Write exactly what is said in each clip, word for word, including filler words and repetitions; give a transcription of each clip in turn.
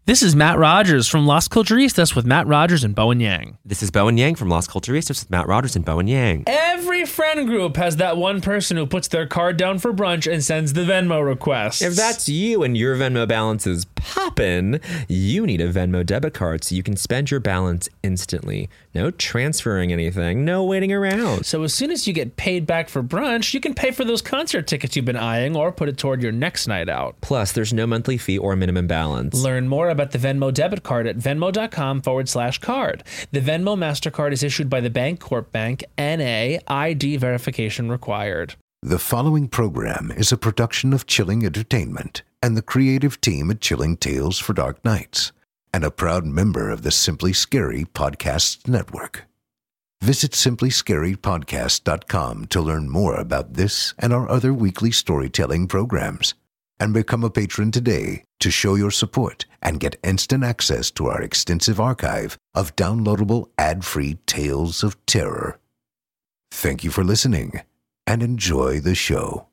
This is Matt Rogers from Las Culturistas with Matt Rogers and Bowen Yang. This is Bowen Yang from Las Culturistas with Matt Rogers and Bowen Yang. Every friend group has that one person who puts their card down for brunch and sends the Venmo request. If that's you and your Venmo balance is poppin', you need a Venmo debit card so you can spend your balance instantly. No transferring anything, no waiting around. So as soon as you get paid back for brunch, you can pay for those concert tickets you've been eyeing or put it toward your next night out. Plus, there's no monthly fee or minimum balance. Learn more about the Venmo debit card at venmo.com forward slash card. The Venmo MasterCard is issued by the Bancorp Bank, N A, I D verification required. The following program is a production of Chilling Entertainment and the creative team at Chilling Tales for Dark Nights, and a proud member of the Simply Scary Podcasts Network. Visit simply scary podcast dot com to learn more about this and our other weekly storytelling programs. And become a patron today to show your support and get instant access to our extensive archive of downloadable ad-free tales of terror. Thank you for listening and enjoy the show.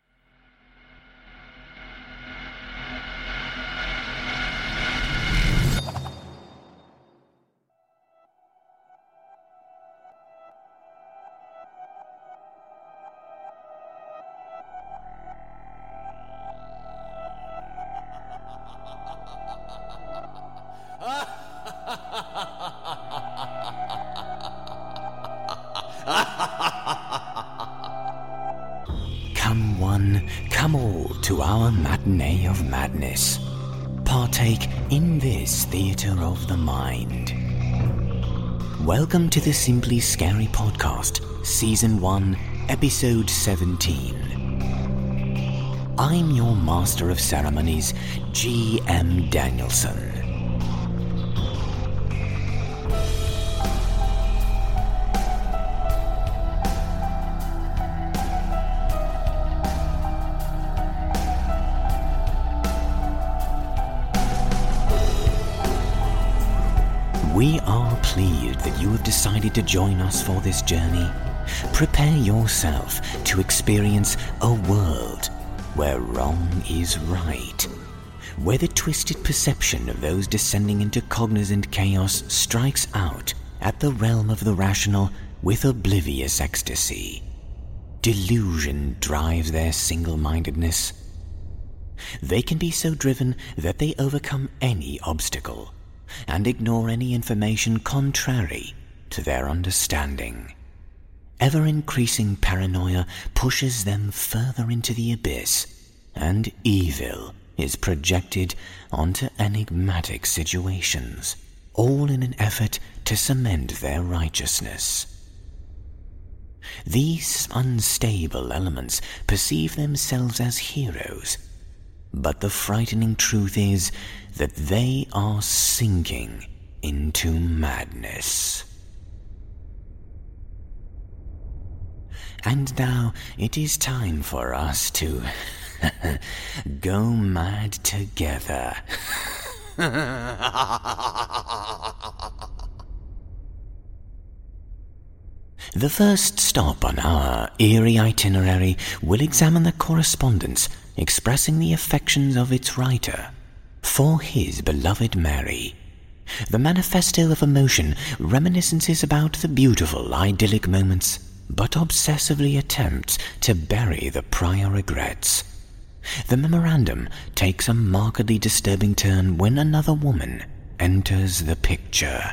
Come one, come all to our matinee of madness. Partake in this theatre of the mind. Welcome to the Simply Scary Podcast, Season one, Episode seventeen. I'm your Master of Ceremonies, G M Danielson. We are pleased that you have decided to join us for this journey. Prepare yourself to experience a world where wrong is right, where the twisted perception of those descending into cognizant chaos strikes out at the realm of the rational with oblivious ecstasy. Delusion drives their single-mindedness. They can be so driven that they overcome any obstacle and ignore any information contrary to their understanding. Ever-increasing paranoia pushes them further into the abyss, and evil is projected onto enigmatic situations, all in an effort to cement their righteousness. These unstable elements perceive themselves as heroes, but the frightening truth is that they are sinking into madness. And now it is time for us to go mad together. The first stop on our eerie itinerary will examine the correspondence expressing the affections of its writer for his beloved Mary. The manifesto of emotion reminiscences about the beautiful idyllic moments, but obsessively attempts to bury the prior regrets. The memorandum takes a markedly disturbing turn when another woman enters the picture.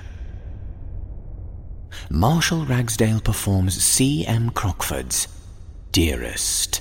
Marshall Ragsdale performs C M Crockford's Dearest.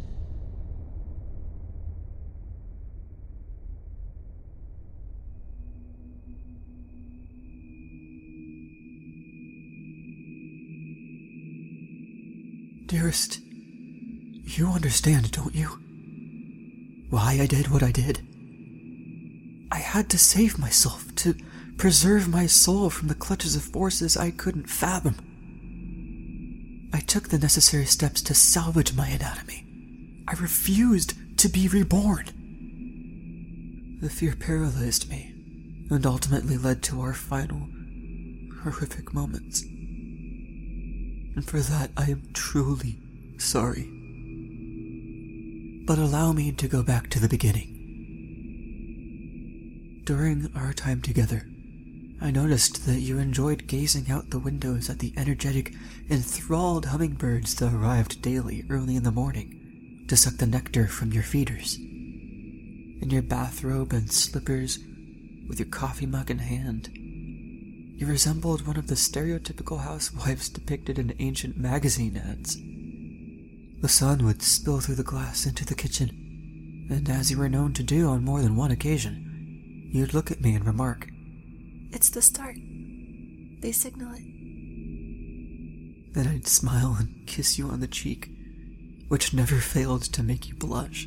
Dearest, you understand, don't you? Why I did what I did. I had to save myself, to preserve my soul from the clutches of forces I couldn't fathom. I took the necessary steps to salvage my anatomy. I refused to be reborn. The fear paralyzed me, and ultimately led to our final, horrific moments. And for that I am truly sorry. But allow me to go back to the beginning. During our time together, I noticed that you enjoyed gazing out the windows at the energetic, enthralled hummingbirds that arrived daily early in the morning to suck the nectar from your feeders. In your bathrobe and slippers, with your coffee mug in hand, you resembled one of the stereotypical housewives depicted in ancient magazine ads. The sun would spill through the glass into the kitchen, and as you were known to do on more than one occasion, you'd look at me and remark, "It's the start. They signal it." Then I'd smile and kiss you on the cheek, which never failed to make you blush.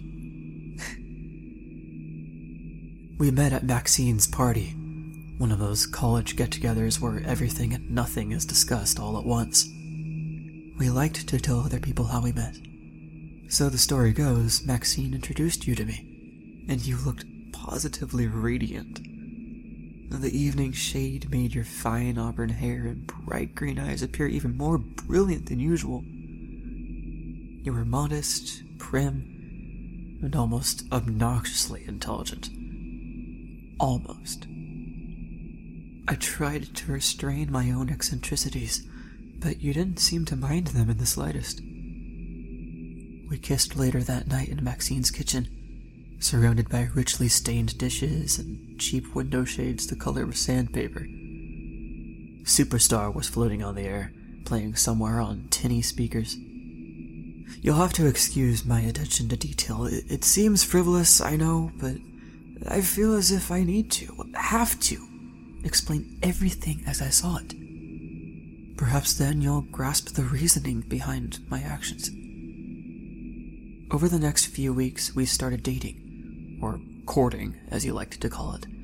We met at Maxine's party, one of those college get-togethers where everything and nothing is discussed all at once. We liked to tell other people how we met. So the story goes, Maxine introduced you to me, and you looked positively radiant. The evening shade made your fine auburn hair and bright green eyes appear even more brilliant than usual. You were modest, prim, and almost obnoxiously intelligent. Almost. I tried to restrain my own eccentricities, but you didn't seem to mind them in the slightest. We kissed later that night in Maxine's kitchen, surrounded by richly stained dishes and cheap window shades the color of sandpaper. Superstar was floating on the air, playing somewhere on tinny speakers. You'll have to excuse my attention to detail. It, it seems frivolous, I know, but I feel as if I need to, have to, explain everything as I saw it. Perhaps then you'll grasp the reasoning behind my actions. Over the next few weeks, we started dating, or courting, as you liked to call it.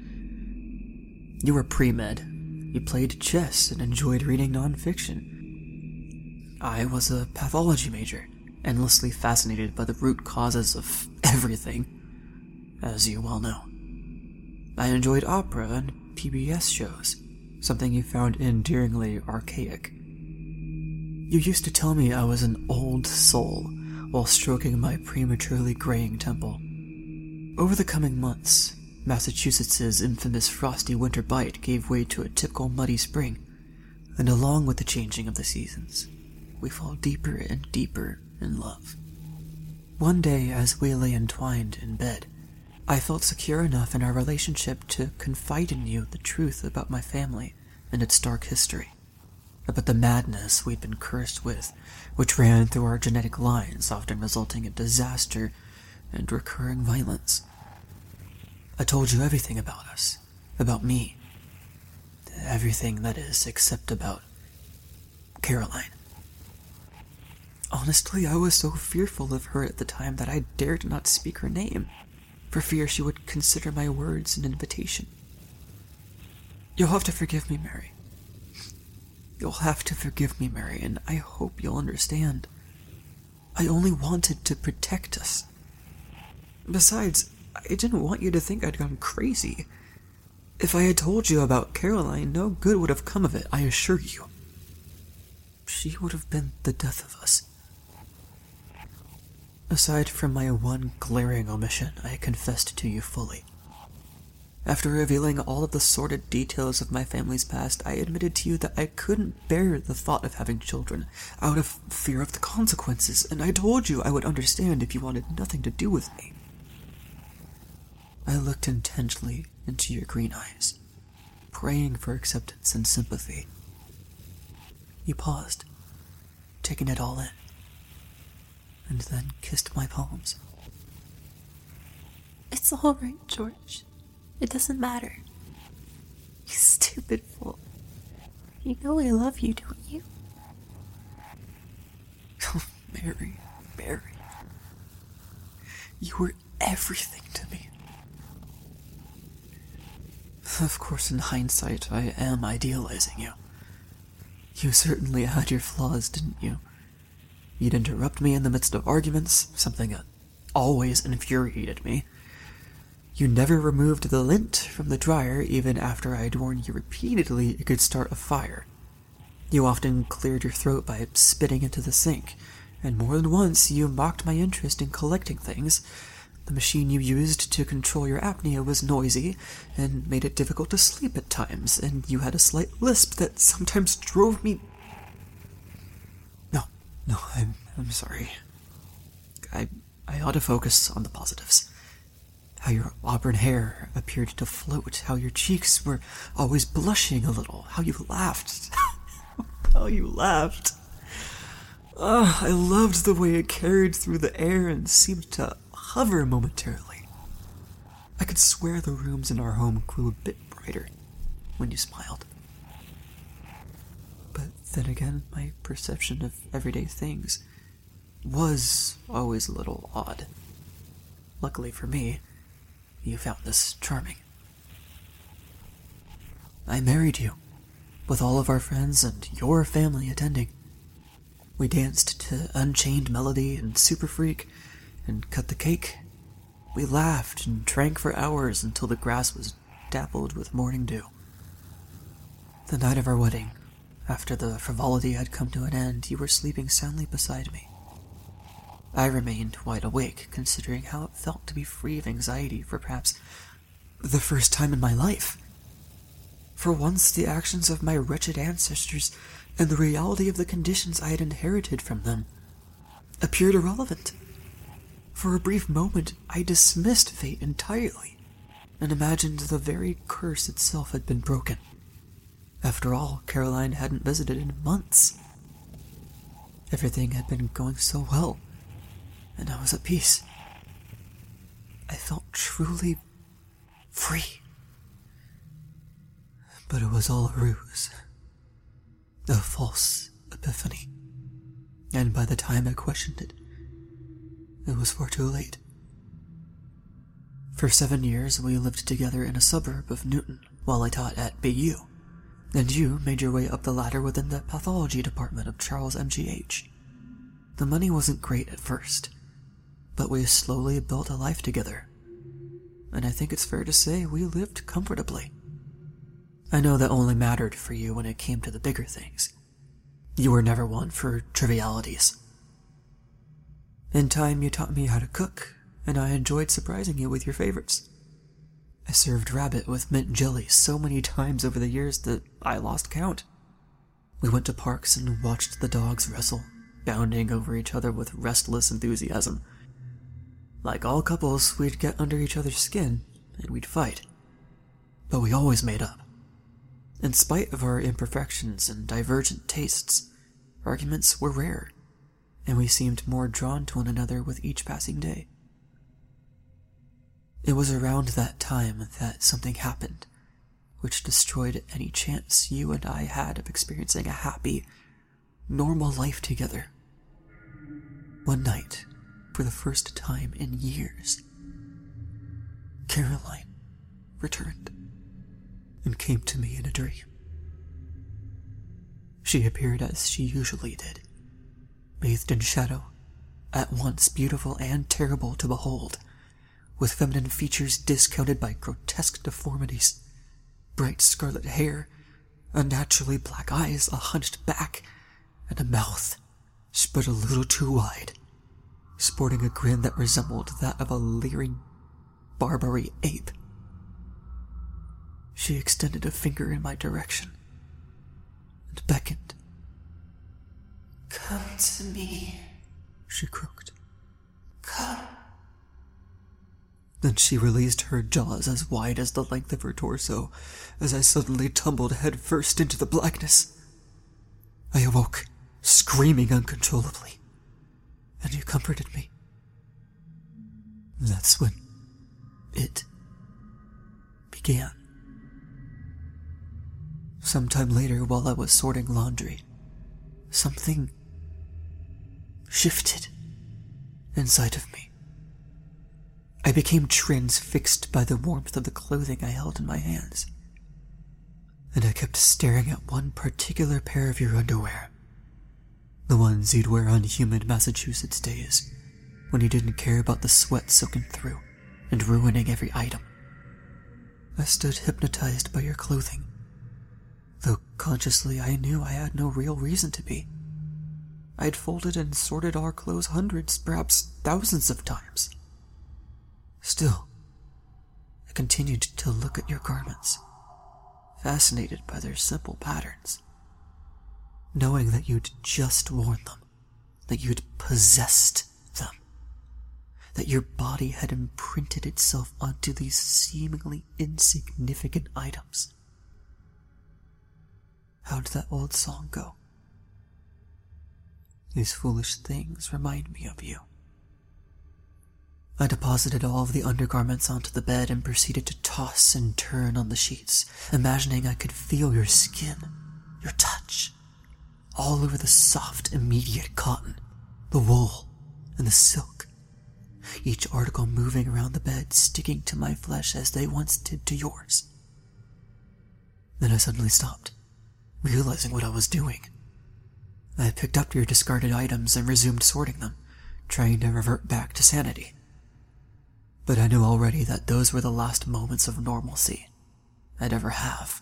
You were pre-med. You played chess and enjoyed reading nonfiction. I was a pathology major, endlessly fascinated by the root causes of everything, as you well know. I enjoyed opera and P B S shows, something you found endearingly archaic. You used to tell me I was an old soul while stroking my prematurely graying temple. Over the coming months, Massachusetts' infamous frosty winter bite gave way to a typical muddy spring, and along with the changing of the seasons, we fall deeper and deeper in love. One day, as we lay entwined in bed, I felt secure enough in our relationship to confide in you the truth about my family and its dark history, about the madness we'd been cursed with, which ran through our genetic lines, often resulting in disaster and recurring violence. I told you everything about us, about me, everything that is except about Caroline. Honestly, I was so fearful of her at the time that I dared not speak her name, for fear she would consider my words an invitation. You'll have to forgive me, Mary. You'll have to forgive me, Mary, and I hope you'll understand. I only wanted to protect us. Besides, I didn't want you to think I'd gone crazy. If I had told you about Caroline, no good would have come of it, I assure you. She would have been the death of us. Aside from my one glaring omission, I confessed to you fully. After revealing all of the sordid details of my family's past, I admitted to you that I couldn't bear the thought of having children, out of fear of the consequences, and I told you I would understand if you wanted nothing to do with me. I looked intently into your green eyes, praying for acceptance and sympathy. You paused, taking it all in, and then kissed my palms. "It's all right, George. It doesn't matter. You stupid fool. You know I love you, don't you?" Oh, Mary, Mary. You were everything to me. Of course, in hindsight, I am idealizing you. You certainly had your flaws, didn't you? You'd interrupt me in the midst of arguments, something that always infuriated me. You never removed the lint from the dryer, even after I'd warned you repeatedly it could start a fire. You often cleared your throat by spitting into the sink, and more than once you mocked my interest in collecting things, The machine you used to control your apnea was noisy and made it difficult to sleep at times, and you had a slight lisp that sometimes drove me... No, no, I'm, I'm sorry. I, I ought to focus on the positives. How your auburn hair appeared to float, how your cheeks were always blushing a little, how you laughed. How you laughed. Ah, I loved the way it carried through the air and seemed to hover momentarily. I could swear the rooms in our home grew a bit brighter when you smiled. But then again, my perception of everyday things was always a little odd. Luckily for me, you found this charming. I married you, with all of our friends and your family attending. We danced to Unchained Melody and Super Freak, and cut the cake. We laughed and drank for hours until the grass was dappled with morning dew. The night of our wedding, after the frivolity had come to an end, you were sleeping soundly beside me. I remained wide awake, considering how it felt to be free of anxiety for perhaps the first time in my life. For once, the actions of my wretched ancestors and the reality of the conditions I had inherited from them appeared irrelevant. For a brief moment, I dismissed fate entirely and imagined the very curse itself had been broken. After all, Caroline hadn't visited in months. Everything had been going so well, and I was at peace. I felt truly free. But it was all a ruse. A false epiphany. And by the time I questioned it, it was far too late. For seven years, we lived together in a suburb of Newton while I taught at B U, and you made your way up the ladder within the pathology department of Charles M G H. The money wasn't great at first, but we slowly built a life together, and I think it's fair to say we lived comfortably. I know that only mattered for you when it came to the bigger things. You were never one for trivialities. In time, you taught me how to cook, and I enjoyed surprising you with your favorites. I served rabbit with mint jelly so many times over the years that I lost count. We went to parks and watched the dogs wrestle, bounding over each other with restless enthusiasm. Like all couples, we'd get under each other's skin, and we'd fight. But we always made up. In spite of our imperfections and divergent tastes, arguments were rare, and we seemed more drawn to one another with each passing day. It was around that time that something happened, which destroyed any chance you and I had of experiencing a happy, normal life together. One night, for the first time in years, Caroline returned and came to me in a dream. She appeared as she usually did, bathed in shadow, at once beautiful and terrible to behold, with feminine features discounted by grotesque deformities, bright scarlet hair, unnaturally black eyes, a hunched back, and a mouth spread a little too wide, sporting a grin that resembled that of a leering Barbary ape. She extended a finger in my direction and beckoned. "Come to me," she croaked. "Come." Then she released her jaws as wide as the length of her torso, as I suddenly tumbled headfirst into the blackness. I awoke, screaming uncontrollably, and you comforted me. That's when it began. Sometime later, while I was sorting laundry, something shifted inside of me. I became transfixed by the warmth of the clothing I held in my hands, and I kept staring at one particular pair of your underwear, the ones you'd wear on humid Massachusetts days, when you didn't care about the sweat soaking through and ruining every item. I stood hypnotized by your clothing, though consciously I knew I had no real reason to be. I'd folded and sorted our clothes hundreds, perhaps thousands of times. Still, I continued to look at your garments, fascinated by their simple patterns, knowing that you'd just worn them, that you'd possessed them, that your body had imprinted itself onto these seemingly insignificant items. How'd that old song go? These foolish things remind me of you. I deposited all of the undergarments onto the bed and proceeded to toss and turn on the sheets, imagining I could feel your skin, your touch, all over the soft, immediate cotton, the wool, and the silk, each article moving around the bed, sticking to my flesh as they once did to yours. Then I suddenly stopped, realizing what I was doing. I picked up your discarded items and resumed sorting them, trying to revert back to sanity. But I knew already that those were the last moments of normalcy I'd ever have.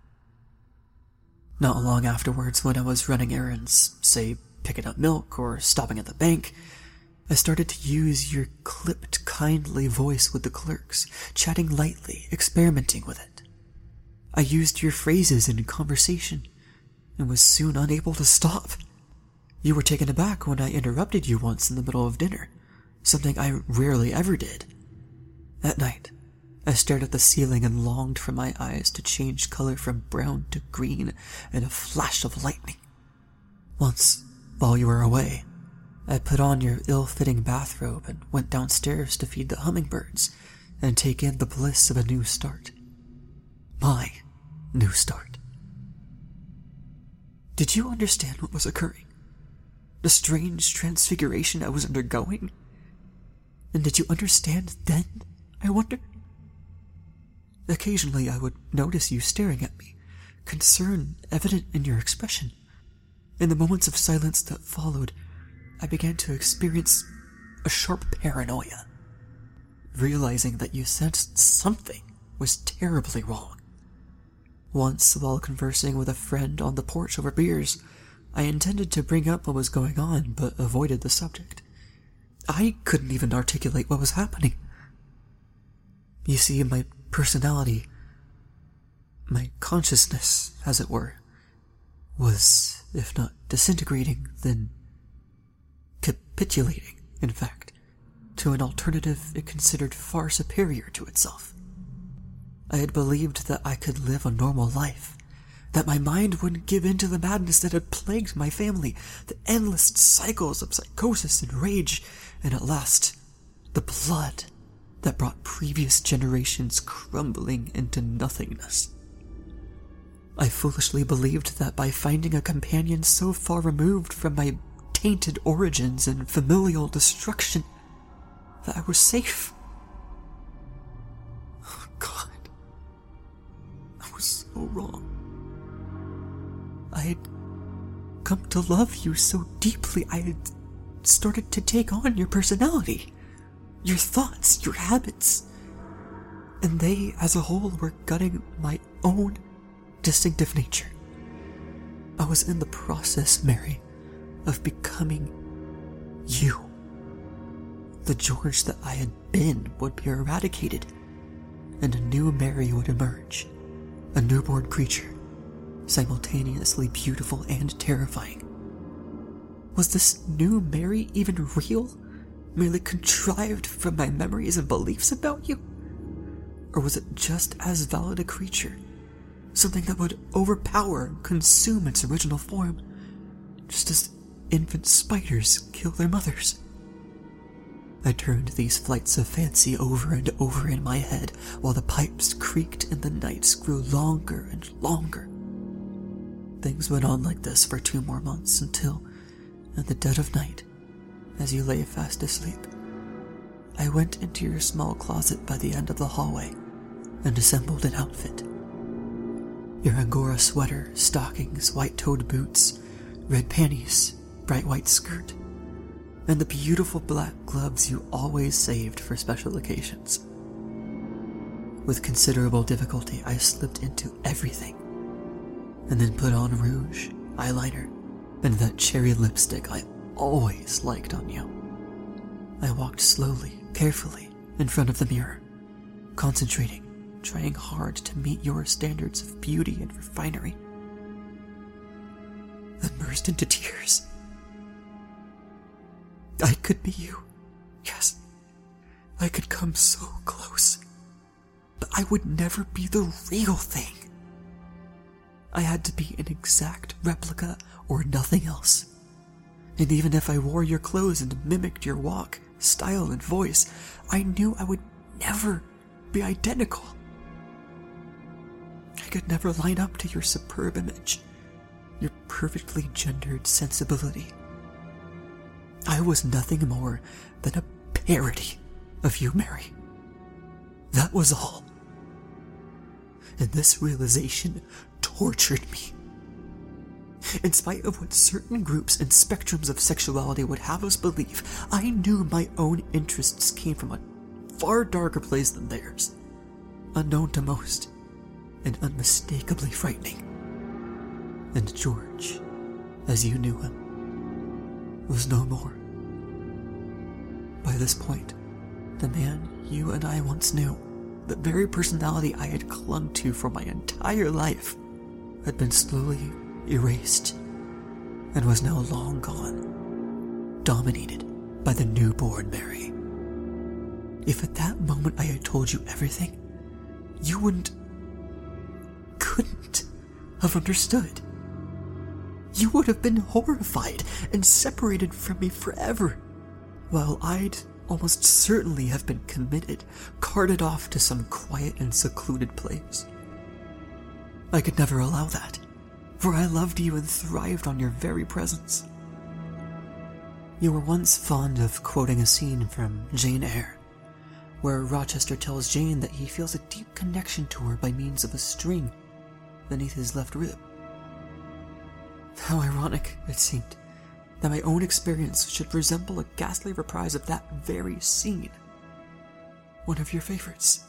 Not long afterwards, when I was running errands, say picking up milk or stopping at the bank, I started to use your clipped, kindly voice with the clerks, chatting lightly, experimenting with it. I used your phrases in conversation and was soon unable to stop. You were taken aback when I interrupted you once in the middle of dinner, something I rarely ever did. At night, I stared at the ceiling and longed for my eyes to change color from brown to green in a flash of lightning. Once, while you were away, I put on your ill-fitting bathrobe and went downstairs to feed the hummingbirds and take in the bliss of a new start. My new start. Did you understand what was occurring? The strange transfiguration I was undergoing? And did you understand then, I wonder? Occasionally I would notice you staring at me, concern evident in your expression. In the moments of silence that followed, I began to experience a sharp paranoia, realizing that you sensed something was terribly wrong. Once, while conversing with a friend on the porch over beers, I intended to bring up what was going on, but avoided the subject. I couldn't even articulate what was happening. You see, my personality, my consciousness, as it were, was, if not disintegrating, then capitulating, in fact, to an alternative it considered far superior to itself. I had believed that I could live a normal life, that my mind wouldn't give in to the madness that had plagued my family, the endless cycles of psychosis and rage, and at last, the blood that brought previous generations crumbling into nothingness. I foolishly believed that by finding a companion so far removed from my tainted origins and familial destruction, that I was safe. Oh, God. I was so wrong. I had come to love you so deeply, I had started to take on your personality, your thoughts, your habits, and they, as a whole, were gutting my own distinctive nature. I was in the process, Mary, of becoming you. The George that I had been would be eradicated, and a new Mary would emerge, a newborn creature, simultaneously beautiful and terrifying. Was this new Mary even real, merely contrived from my memories and beliefs about you? Or was it just as valid a creature, something that would overpower and consume its original form, just as infant spiders kill their mothers? I turned these flights of fancy over and over in my head, while the pipes creaked and the nights grew longer and longer. Things went on like this for two more months until, in the dead of night, as you lay fast asleep, I went into your small closet by the end of the hallway and assembled an outfit. Your Angora sweater, stockings, white-toed boots, red panties, bright white skirt, and the beautiful black gloves you always saved for special occasions. With considerable difficulty, I slipped into everything, and then put on rouge, eyeliner, and that cherry lipstick I always liked on you. I walked slowly, carefully, in front of the mirror, concentrating, trying hard to meet your standards of beauty and refinery, then burst into tears. I could be you. Yes, I could come so close, but I would never be the real thing. I had to be an exact replica or nothing else. And even if I wore your clothes and mimicked your walk, style, and voice, I knew I would never be identical. I could never line up to your superb image, your perfectly gendered sensibility. I was nothing more than a parody of you, Mary. That was all. And this realization tortured me. In spite of what certain groups and spectrums of sexuality would have us believe, I knew my own interests came from a far darker place than theirs, unknown to most, and unmistakably frightening. And George, as you knew him, was no more. By this point, the man you and I once knew, the very personality I had clung to for my entire life, had been slowly erased and was now long gone, dominated by the newborn Mary. If at that moment I had told you everything, you wouldn't, couldn't have understood. You would have been horrified and separated from me forever, while I'd almost certainly have been committed, carted off to some quiet and secluded place. I could never allow that, for I loved you and thrived on your very presence. You were once fond of quoting a scene from Jane Eyre, where Rochester tells Jane that he feels a deep connection to her by means of a string beneath his left rib. How ironic it seemed that my own experience should resemble a ghastly reprise of that very scene, one of your favorites.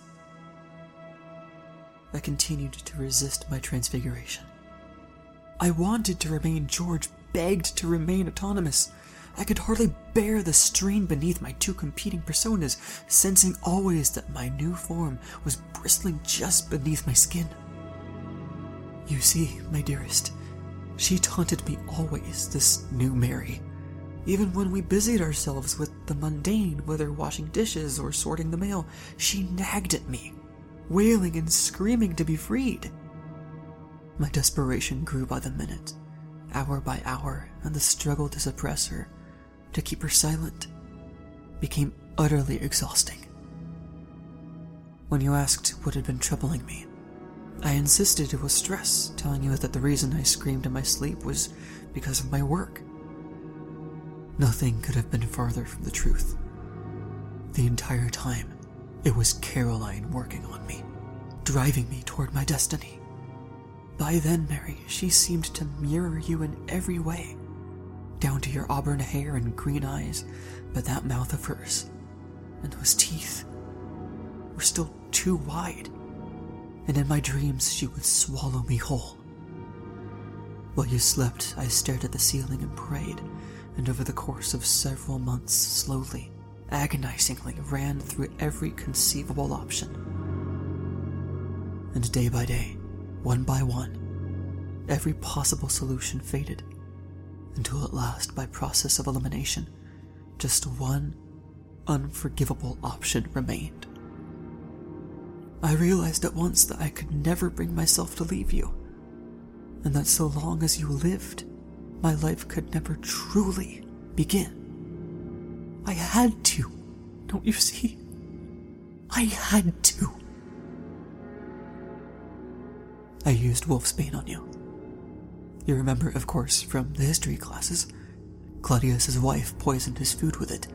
I continued to resist my transfiguration. I wanted to remain George, begged to remain autonomous. I could hardly bear the strain beneath my two competing personas, sensing always that my new form was bristling just beneath my skin. You see, my dearest, she taunted me always, this new Mary. Even when we busied ourselves with the mundane, whether washing dishes or sorting the mail, she nagged at me, wailing and screaming to be freed. My desperation grew by the minute, hour by hour, and the struggle to suppress her, to keep her silent, became utterly exhausting. When you asked what had been troubling me, I insisted it was stress, telling you that the reason I screamed in my sleep was because of my work. Nothing could have been farther from the truth. The entire time, it was Caroline working on me, driving me toward my destiny. By then, Mary, she seemed to mirror you in every way, down to your auburn hair and green eyes, but that mouth of hers, and those teeth, were still too wide, and in my dreams she would swallow me whole. While you slept, I stared at the ceiling and prayed, and over the course of several months, slowly, agonizingly ran through every conceivable option. And day by day, one by one, every possible solution faded, until at last, by process of elimination, just one unforgivable option remained. I realized at once that I could never bring myself to leave you, and that so long as you lived, my life could never truly begin. I had to, don't you see? I had to. I used wolfsbane on you. You remember, of course, from the history classes, Claudius's wife poisoned his food with it.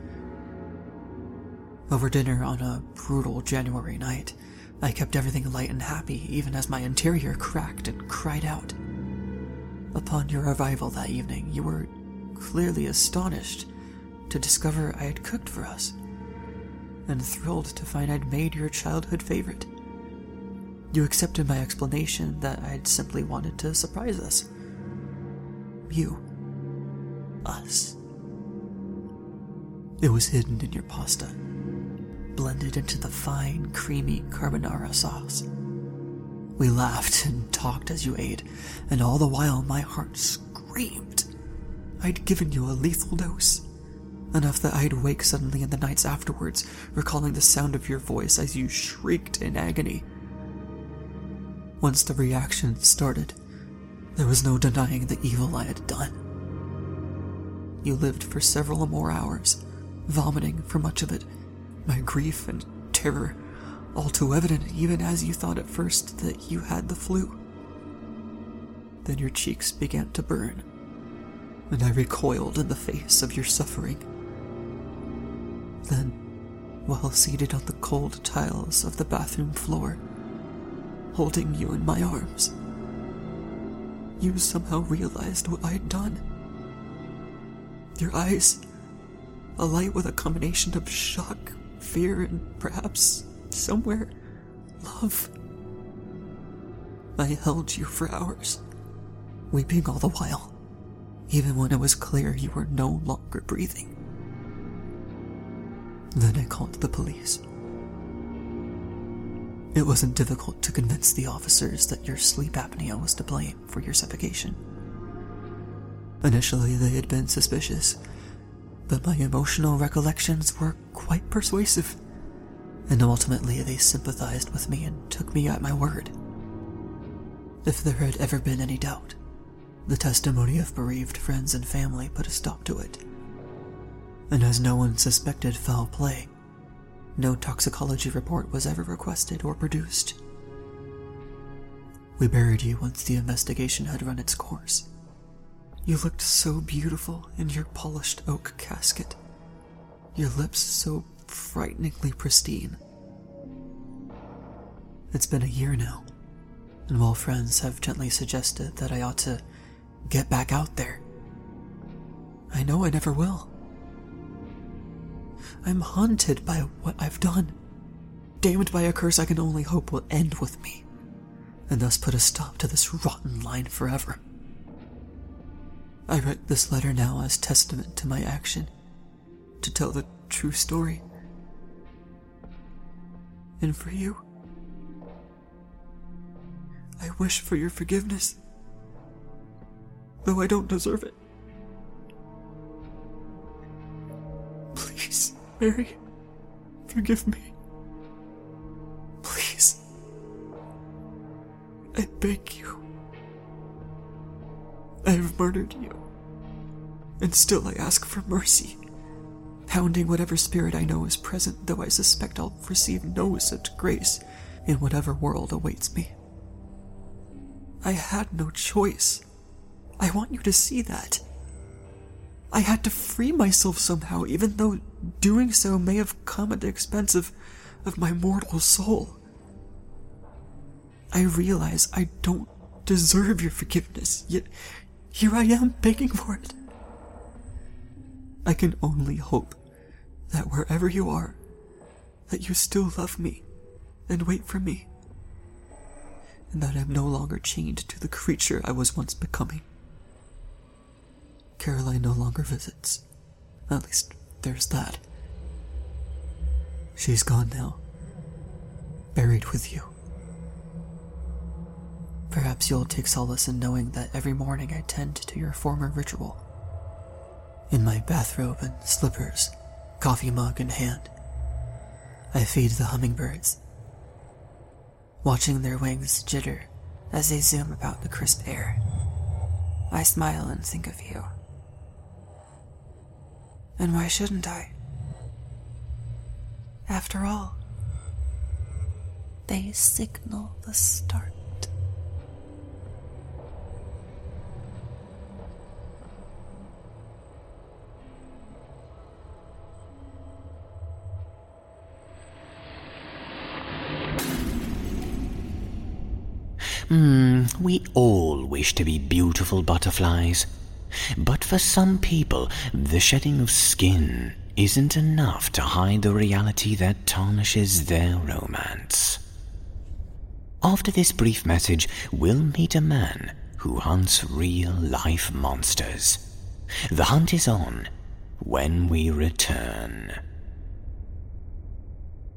Over dinner on a brutal January night, I kept everything light and happy, even as my interior cracked and cried out. Upon your arrival that evening, you were clearly astonished to discover I had cooked for us, and thrilled to find I'd made your childhood favorite. You accepted my explanation that I'd simply wanted to surprise us. You. Us. It was hidden in your pasta. blended into the fine, creamy carbonara sauce. We laughed and talked as you ate, and all the while my heart screamed. I'd given you a lethal dose, enough that I'd wake suddenly in the nights afterwards, recalling the sound of your voice as you shrieked in agony. Once the reaction started, there was no denying the evil I had done. You lived for several more hours, vomiting for much of it, my grief and terror all too evident even as you thought at first that you had the flu. Then your cheeks began to burn, and I recoiled in the face of your suffering. Then, while seated on the cold tiles of the bathroom floor, holding you in my arms, you somehow realized what I had done. Your eyes, alight with a combination of shock, fear, and perhaps, somewhere, love. I held you for hours, weeping all the while, even when it was clear you were no longer breathing. Then I called the police. It wasn't difficult to convince the officers that your sleep apnea was to blame for your suffocation. Initially, they had been suspicious, but my emotional recollections were quite persuasive, and ultimately they sympathized with me and took me at my word. If there had ever been any doubt, the testimony of bereaved friends and family put a stop to it. And as no one suspected foul play, no toxicology report was ever requested or produced. We buried you once the investigation had run its course. You looked so beautiful in your polished oak casket, your lips so frighteningly pristine. It's been a year now, and while friends have gently suggested that I ought to get back out there, I know I never will. I'm haunted by what I've done, damned by a curse I can only hope will end with me, and thus put a stop to this rotten line forever. I write this letter now as testament to my action, to tell the true story. And for you, I wish for your forgiveness, though I don't deserve it. Please, Mary, forgive me. Please. I beg you. I have murdered you, and still I ask for mercy, hounding whatever spirit I know is present, though I suspect I'll receive no such grace in whatever world awaits me. I had no choice. I want you to see that. I had to free myself somehow, even though doing so may have come at the expense of, of my mortal soul. I realize I don't deserve your forgiveness, yet here I am begging for it. I can only hope that wherever you are, that you still love me and wait for me, and that I'm no longer chained to the creature I was once becoming. Caroline no longer visits. At least, there's that. She's gone now, buried with you. Perhaps you'll take solace in knowing that every morning I tend to your former ritual. In my bathrobe and slippers, coffee mug in hand, I feed the hummingbirds, watching their wings jitter as they zoom about the crisp air. I smile and think of you. And why shouldn't I? After all, they signal the start. Hmm, we all wish to be beautiful butterflies. But for some people, the shedding of skin isn't enough to hide the reality that tarnishes their romance. After this brief message, we'll meet a man who hunts real-life monsters. The hunt is on when we return.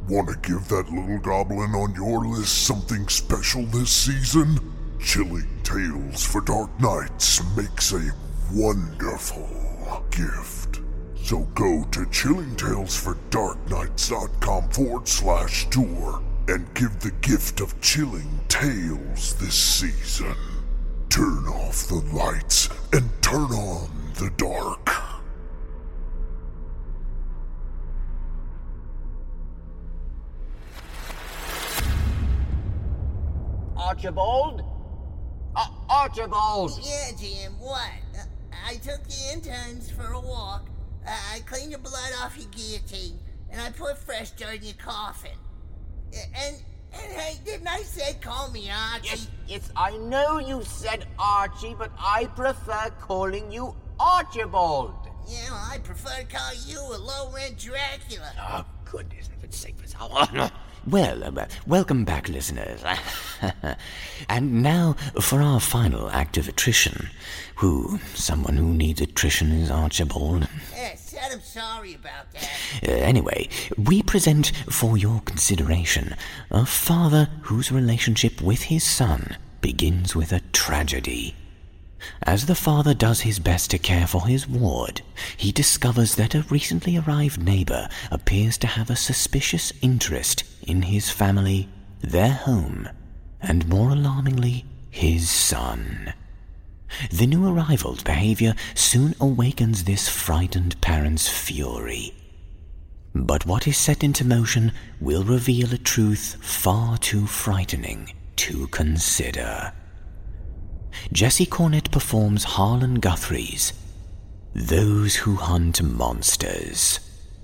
Want to give that little goblin on your list something special this season? Chilling Tales for Dark Nights makes a wonderful gift. So go to chilling tales for dark nights dot com forward slash tour and give the gift of chilling tales this season. Turn off the lights and turn on the dark. Archibald? Uh, Archibald! Yeah, Jim, what? Uh, I took the interns for a walk. Uh, I cleaned the blood off your guillotine, and I put fresh dirt in your coffin. Uh, and, and hey, didn't I say call me Archie? Yes, yes, I know you said Archie, but I prefer calling you Archibald. Yeah, well, I prefer to call you a low-rent Dracula. Oh, goodness, if it's safe as hell. Well, uh, welcome back, listeners. And now for our final act of attrition. Who, someone who needs attrition is Archibald. Yeah, said I'm sorry about that. Uh, anyway, we present for your consideration a father whose relationship with his son begins with a tragedy. As the father does his best to care for his ward, he discovers that a recently arrived neighbor appears to have a suspicious interest in his family, their home, and more alarmingly, his son. The new arrival's behavior soon awakens this frightened parent's fury. But what is set into motion will reveal a truth far too frightening to consider. Jesse Cornett performs Harlan Guthrie's Those Who Hunt Monsters.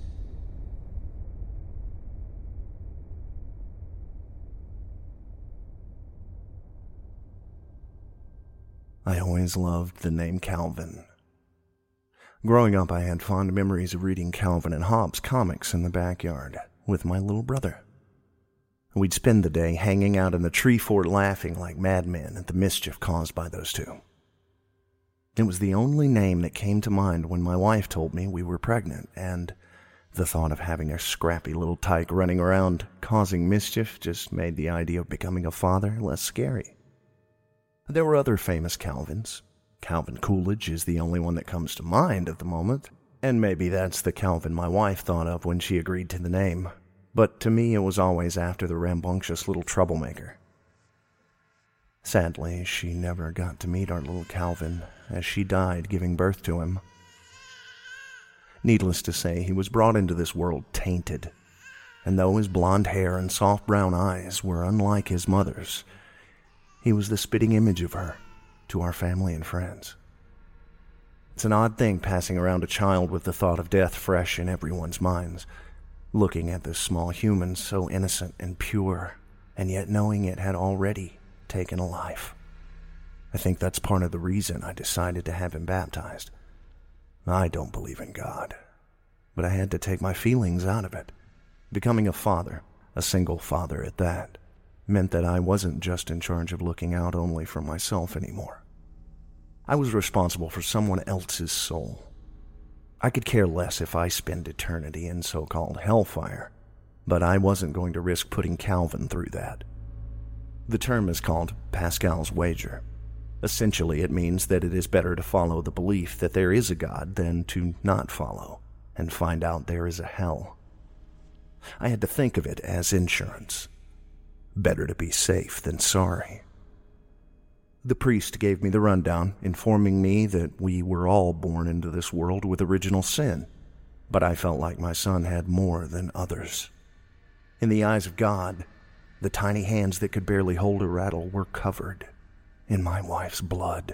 I always loved the name Calvin. Growing up, I had fond memories of reading Calvin and Hobbes comics in the backyard with my little brother. We'd spend the day hanging out in the tree fort laughing like madmen at the mischief caused by those two. It was the only name that came to mind when my wife told me we were pregnant, and the thought of having a scrappy little tyke running around causing mischief just made the idea of becoming a father less scary. There were other famous Calvins. Calvin Coolidge is the only one that comes to mind at the moment, and maybe that's the Calvin my wife thought of when she agreed to the name. But to me, it was always after the rambunctious little troublemaker. Sadly, she never got to meet our little Calvin, as she died giving birth to him. Needless to say, he was brought into this world tainted, and though his blonde hair and soft brown eyes were unlike his mother's, he was the spitting image of her to our family and friends. It's an odd thing passing around a child with the thought of death fresh in everyone's minds, looking at this small human so innocent and pure, and yet knowing it had already taken a life. I think that's part of the reason I decided to have him baptized. I don't believe in God, but I had to take my feelings out of it. Becoming a father, a single father at that, meant that I wasn't just in charge of looking out only for myself anymore. I was responsible for someone else's soul. I could care less if I spend eternity in so-called hellfire, but I wasn't going to risk putting Calvin through that. The term is called Pascal's wager. Essentially, it means that it is better to follow the belief that there is a God than to not follow and find out there is a hell. I had to think of it as insurance. Better to be safe than sorry. The priest gave me the rundown, informing me that we were all born into this world with original sin, but I felt like my son had more than others. In the eyes of God, the tiny hands that could barely hold a rattle were covered in my wife's blood.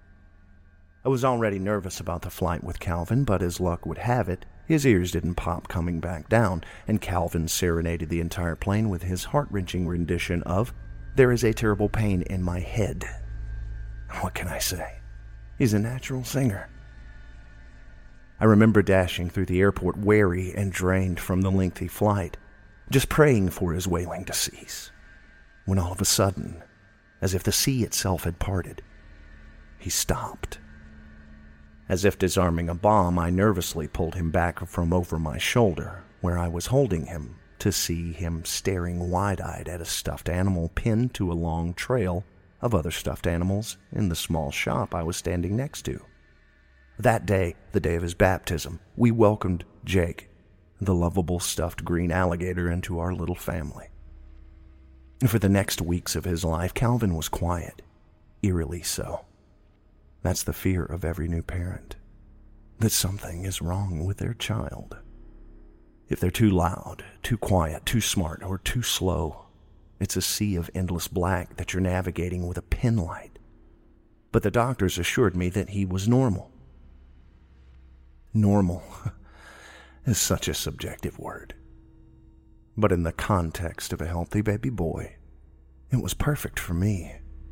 I was already nervous about the flight with Calvin, but as luck would have it, his ears didn't pop coming back down, and Calvin serenaded the entire plane with his heart-wrenching rendition of "There is a terrible pain in my head." What can I say? He's a natural singer. I remember dashing through the airport weary and drained from the lengthy flight, just praying for his wailing to cease, when all of a sudden, as if the sea itself had parted, he stopped. As if disarming a bomb, I nervously pulled him back from over my shoulder, where I was holding him, to see him staring wide-eyed at a stuffed animal pinned to a long trail of other stuffed animals in the small shop I was standing next to. That day, the day of his baptism, we welcomed Jake, the lovable stuffed green alligator, into our little family. For the next weeks of his life, Calvin was quiet, eerily so. That's the fear of every new parent, that something is wrong with their child. If they're too loud, too quiet, too smart, or too slow, it's a sea of endless black that you're navigating with a pin light. But the doctors assured me that he was normal. Normal is such a subjective word. But in the context of a healthy baby boy, it was perfect for me.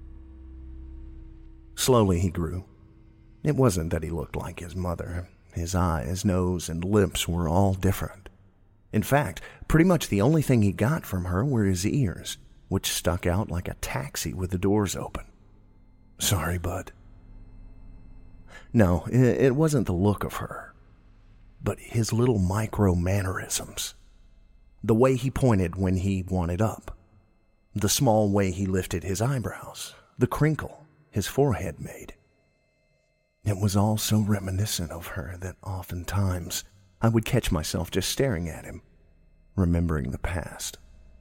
Slowly he grew. It wasn't that he looked like his mother. His eyes, nose, and lips were all different. In fact, pretty much the only thing he got from her were his ears, which stuck out like a taxi with the doors open. Sorry, bud. No, it wasn't the look of her, but his little micro-mannerisms. The way he pointed when he wanted up. The small way he lifted his eyebrows. The crinkle his forehead made. It was all so reminiscent of her that oftentimes I would catch myself just staring at him, remembering the past.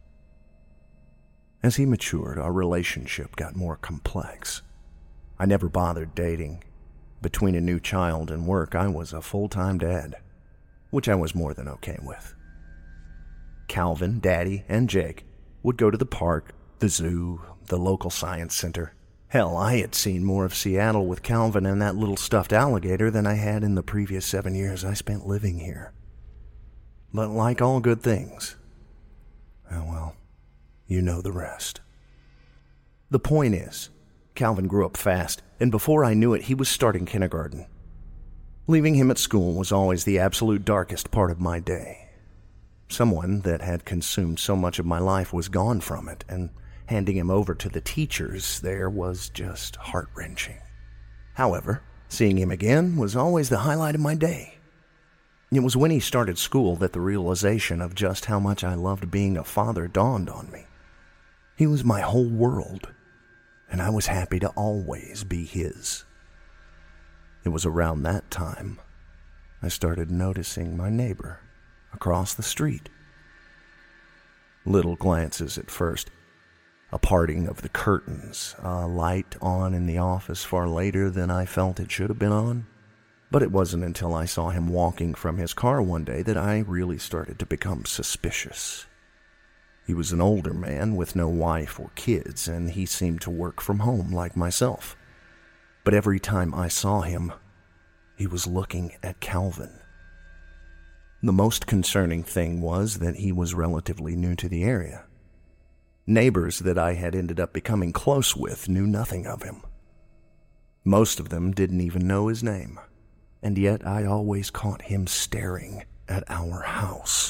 As he matured, our relationship got more complex. I never bothered dating. Between a new child and work, I was a full-time dad, which I was more than okay with. Calvin, Daddy, and Jake would go to the park, the zoo, the local science center. Hell, I had seen more of Seattle with Calvin and that little stuffed alligator than I had in the previous seven years I spent living here. But like all good things, oh well, you know the rest. The point is, Calvin grew up fast, and before I knew it, he was starting kindergarten. Leaving him at school was always the absolute darkest part of my day. Someone that had consumed so much of my life was gone from it, and handing him over to the teachers there was just heart-wrenching. However, seeing him again was always the highlight of my day. It was when he started school that the realization of just how much I loved being a father dawned on me. He was my whole world, and I was happy to always be his. It was around that time I started noticing my neighbor across the street. Little glances at first, a parting of the curtains, a light on in the office far later than I felt it should have been on. But it wasn't until I saw him walking from his car one day that I really started to become suspicious. He was an older man with no wife or kids, and he seemed to work from home like myself. But every time I saw him, he was looking at Calvin. The most concerning thing was that he was relatively new to the area. Neighbors that I had ended up becoming close with knew nothing of him. Most of them didn't even know his name, and yet I always caught him staring at our house.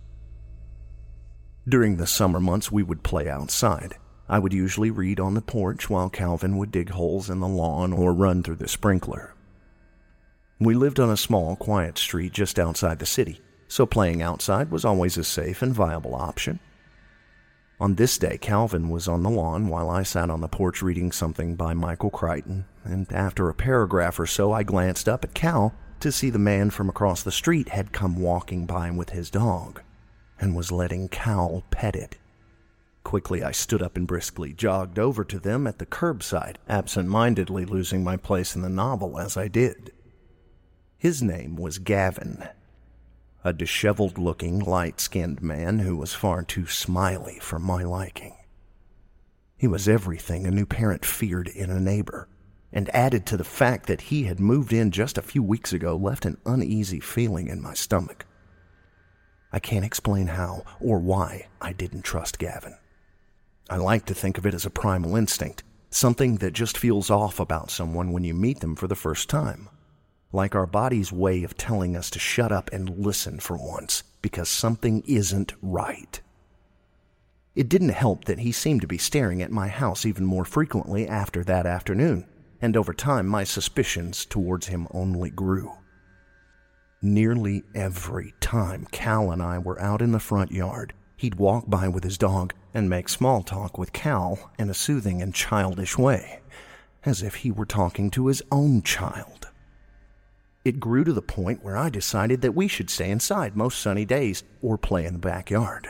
During the summer months, we would play outside. I would usually read on the porch while Calvin would dig holes in the lawn or run through the sprinkler. We lived on a small, quiet street just outside the city, so playing outside was always a safe and viable option. On this day, Calvin was on the lawn while I sat on the porch reading something by Michael Crichton, and after a paragraph or so, I glanced up at Cal to see the man from across the street had come walking by with his dog and was letting Cal pet it. Quickly, I stood up and briskly jogged over to them at the curbside, absent-mindedly losing my place in the novel as I did. His name was Gavin, a disheveled-looking, light-skinned man who was far too smiley for my liking. He was everything a new parent feared in a neighbor, and added to the fact that he had moved in just a few weeks ago left an uneasy feeling in my stomach. I can't explain how or why I didn't trust Gavin. I like to think of it as a primal instinct, something that just feels off about someone when you meet them for the first time. Like our body's way of telling us to shut up and listen for once, because something isn't right. It didn't help that he seemed to be staring at my house even more frequently after that afternoon, and over time my suspicions towards him only grew. Nearly every time Cal and I were out in the front yard, He'd walk by with his dog and make small talk with Cal in a soothing and childish way, as if he were talking to his own child. It grew to the point where I decided that we should stay inside most sunny days or play in the backyard.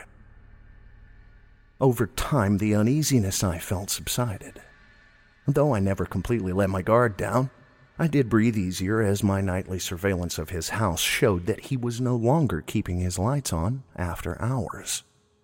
Over time, the uneasiness I felt subsided. Though I never completely let my guard down, I did breathe easier as my nightly surveillance of his house showed that he was no longer keeping his lights on after hours.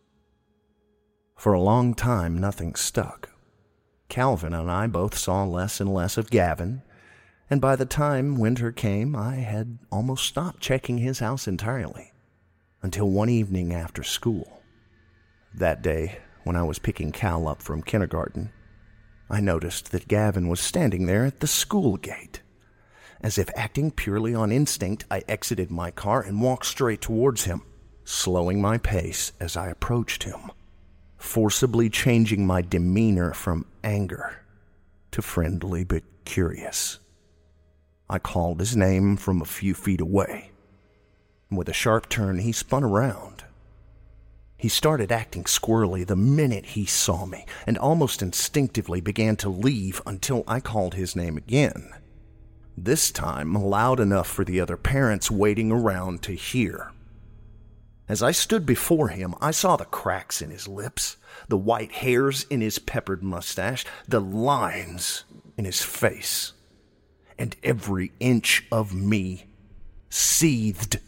For a long time, nothing stuck. Calvin and I both saw less and less of Gavin, and by the time winter came, I had almost stopped checking his house entirely, until one evening after school. That day, when I was picking Cal up from kindergarten, I noticed that Gavin was standing there at the school gate. As if acting purely on instinct, I exited my car and walked straight towards him, slowing my pace as I approached him, forcibly changing my demeanor from anger to friendly but curious. I called his name from a few feet away. With a sharp turn, he spun around. He started acting squirrely the minute he saw me, and almost instinctively began to leave until I called his name again. This time, loud enough for the other parents waiting around to hear. As I stood before him, I saw the cracks in his lips, the white hairs in his peppered mustache, the lines in his face, and every inch of me seethed.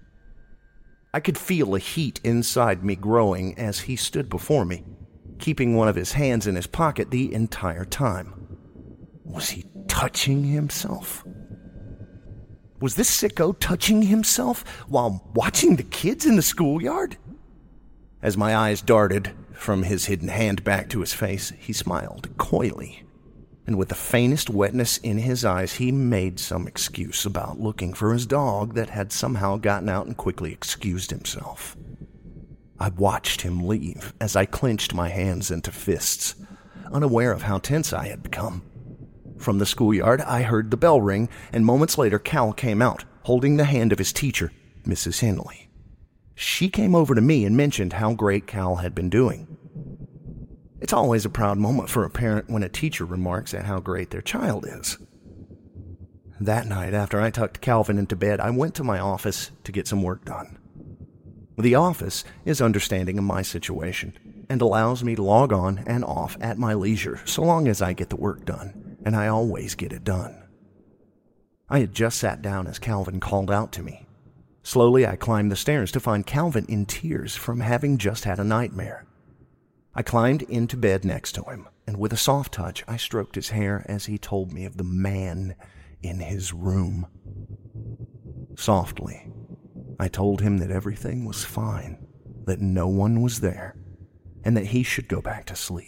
I could feel a heat inside me growing as he stood before me, keeping one of his hands in his pocket the entire time. Was he touching himself? Was this sicko touching himself while watching the kids in the schoolyard? As my eyes darted from his hidden hand back to his face, he smiled coyly, and with the faintest wetness in his eyes, he made some excuse about looking for his dog that had somehow gotten out and quickly excused himself. I watched him leave as I clenched my hands into fists, unaware of how tense I had become. From the schoolyard, I heard the bell ring, and moments later, Cal came out, holding the hand of his teacher, Missus Henley. She came over to me and mentioned how great Cal had been doing. It's always a proud moment for a parent when a teacher remarks at how great their child is. That night, after I tucked Calvin into bed, I went to my office to get some work done. The office is understanding of my situation and allows me to log on and off at my leisure so long as I get the work done. And I always get it done. I had just sat down as Calvin called out to me. Slowly, I climbed the stairs to find Calvin in tears from having just had a nightmare. I climbed into bed next to him, and with a soft touch, I stroked his hair as he told me of the man in his room. Softly, I told him that everything was fine, that no one was there, and that he should go back to sleep.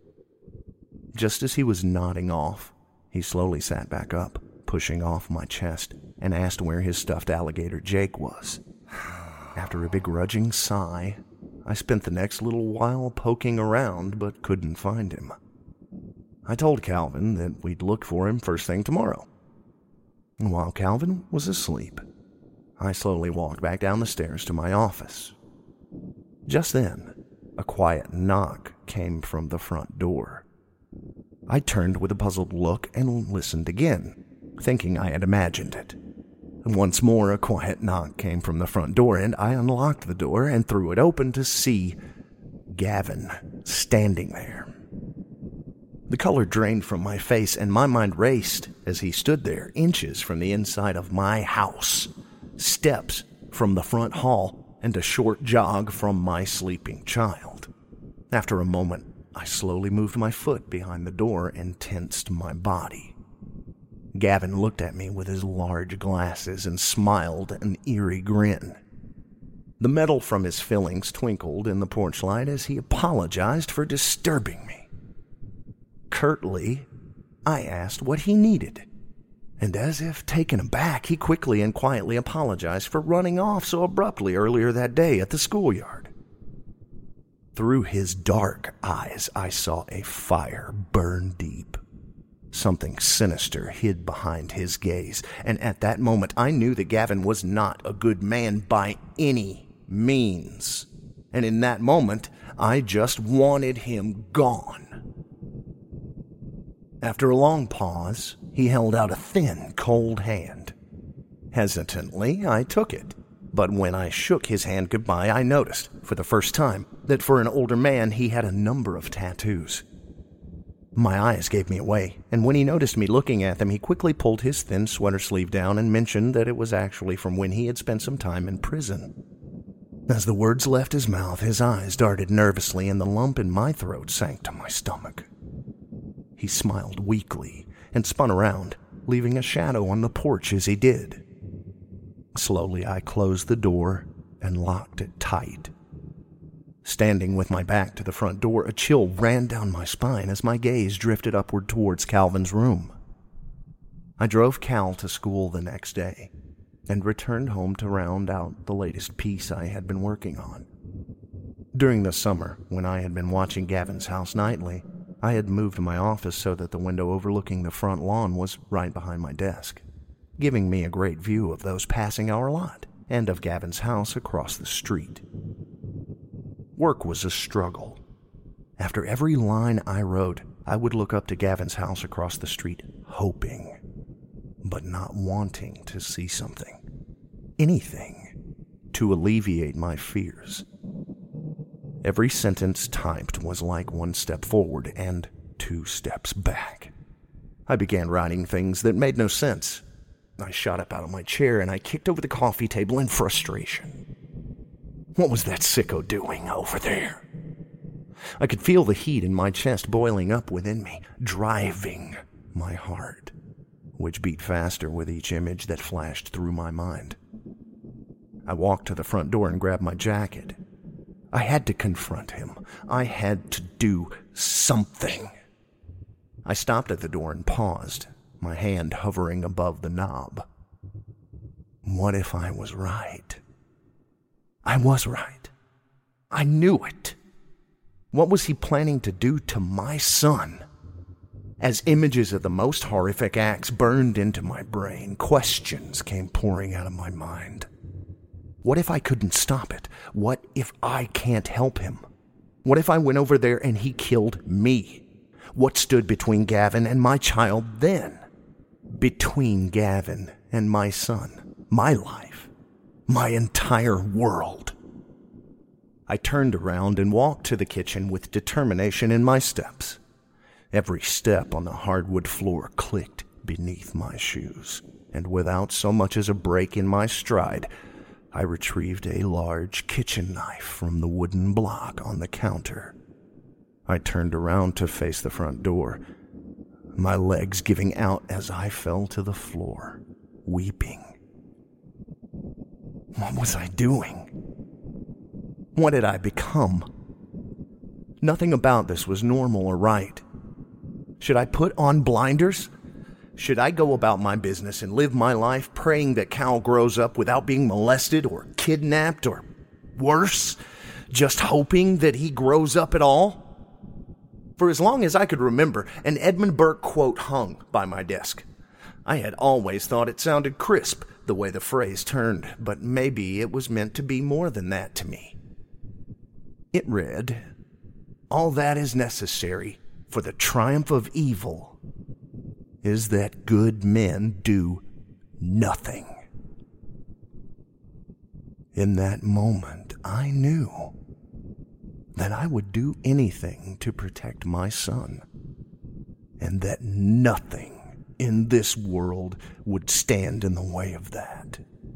Just as he was nodding off, he slowly sat back up, pushing off my chest, and asked where his stuffed alligator Jake was. After a begrudging sigh, I spent the next little while poking around, but couldn't find him. I told Calvin that we'd look for him first thing tomorrow. And while Calvin was asleep, I slowly walked back down the stairs to my office. Just then, a quiet knock came from the front door. I turned with a puzzled look and listened again, thinking I had imagined it. And once more, a quiet knock came from the front door, and I unlocked the door and threw it open to see Gavin standing there. The color drained from my face, and my mind raced as he stood there, inches from the inside of my house, steps from the front hall, and a short jog from my sleeping child. After a moment, I slowly moved my foot behind the door and tensed my body. Gavin looked at me with his large glasses and smiled an eerie grin. The metal from his fillings twinkled in the porch light as he apologized for disturbing me. Curtly, I asked what he needed, and as if taken aback, he quickly and quietly apologized for running off so abruptly earlier that day at the schoolyard. Through his dark eyes, I saw a fire burn deep. Something sinister hid behind his gaze, and at that moment I knew that Gavin was not a good man by any means. and in that moment, I just wanted him gone. After a long pause, he held out a thin, cold hand. Hesitantly, I took it, but when I shook his hand goodbye, I noticed, for the first time, that for an older man, he had a number of tattoos. My eyes gave me away, and when he noticed me looking at them, he quickly pulled his thin sweater sleeve down and mentioned that it was actually from when he had spent some time in prison. As the words left his mouth, his eyes darted nervously, and the lump in my throat sank to my stomach. He smiled weakly and spun around, leaving a shadow on the porch as he did. Slowly, I closed the door and locked it tight. Standing with my back to the front door, a chill ran down my spine as my gaze drifted upward towards Calvin's room. I drove Cal to school the next day and returned home to round out the latest piece I had been working on. During the summer, when I had been watching Gavin's house nightly, I had moved my office so that the window overlooking the front lawn was right behind my desk, giving me a great view of those passing our lot and of Gavin's house across the street. Work was a struggle. After every line I wrote, I would look up to Gavin's house across the street, hoping, but not wanting to see something, anything, to alleviate my fears. Every sentence typed was like one step forward and two steps back. I began writing things that made no sense. I shot up out of my chair and I kicked over the coffee table in frustration. What was that sicko doing over there? I could feel the heat in my chest boiling up within me, driving my heart, which beat faster with each image that flashed through my mind. I walked to the front door and grabbed my jacket. I had to confront him. I had to do something. I stopped at the door and paused, my hand hovering above the knob. What if I was right? I was right. I knew it. What was he planning to do to my son? As images of the most horrific acts burned into my brain, questions came pouring out of my mind. What if I couldn't stop it? What if I can't help him? What if I went over there and he killed me? What stood between Gavin and my child then? Between Gavin and my son, my life, my entire world. I turned around and walked to the kitchen with determination in my steps. Every step on the hardwood floor clicked beneath my shoes, and without so much as a break in my stride, I retrieved a large kitchen knife from the wooden block on the counter. I turned around to face the front door, my legs giving out as I fell to the floor, weeping. What was I doing? What had I become? Nothing about this was normal or right. Should I put on blinders? Should I go about my business and live my life praying that Cal grows up without being molested or kidnapped or worse, just hoping that he grows up at all? For as long as I could remember, an Edmund Burke quote hung by my desk. I had always thought it sounded crisp, the way the phrase turned, but maybe it was meant to be more than that to me. It read, "All that is necessary for the triumph of evil is that good men do nothing." In that moment, I knew that I would do anything to protect my son, and that nothing in this world would stand in the way of that.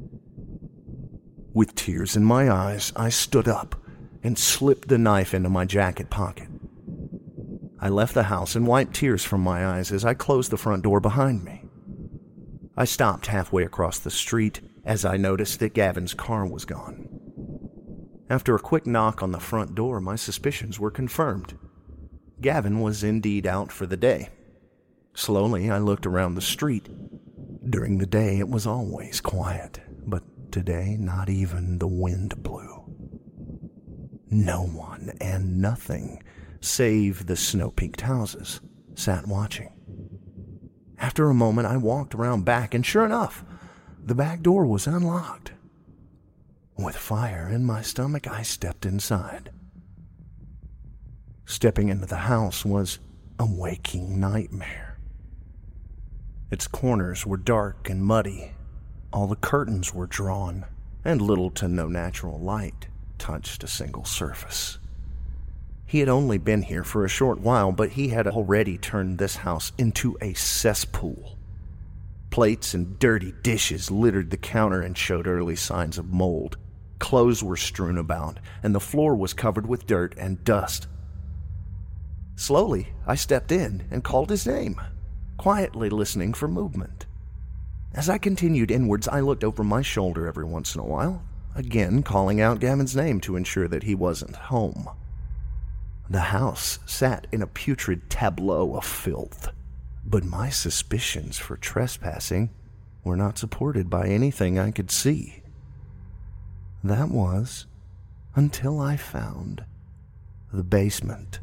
With tears in my eyes, I stood up and slipped the knife into my jacket pocket. I left the house and wiped tears from my eyes as I closed the front door behind me. I stopped halfway across the street as I noticed that Gavin's car was gone. After a quick knock on the front door, my suspicions were confirmed. Gavin was indeed out for the day. Slowly, I looked around the street. During the day, it was always quiet, but today, not even the wind blew. No one and nothing, save the snow-peaked houses, sat watching. After a moment, I walked around back, and sure enough, the back door was unlocked. With fire in my stomach, I stepped inside. Stepping into the house was a waking nightmare. Its corners were dark and muddy. All the curtains were drawn, and little to no natural light touched a single surface. He had only been here for a short while, but he had already turned this house into a cesspool. Plates and dirty dishes littered the counter and showed early signs of mold. Clothes were strewn about, and the floor was covered with dirt and dust. Slowly, I stepped in and called his name, quietly listening for movement. As I continued inwards, I looked over my shoulder every once in a while, again calling out Gavin's name to ensure that he wasn't home. The house sat in a putrid tableau of filth, but my suspicions for trespassing were not supported by anything I could see. That was until I found the basement.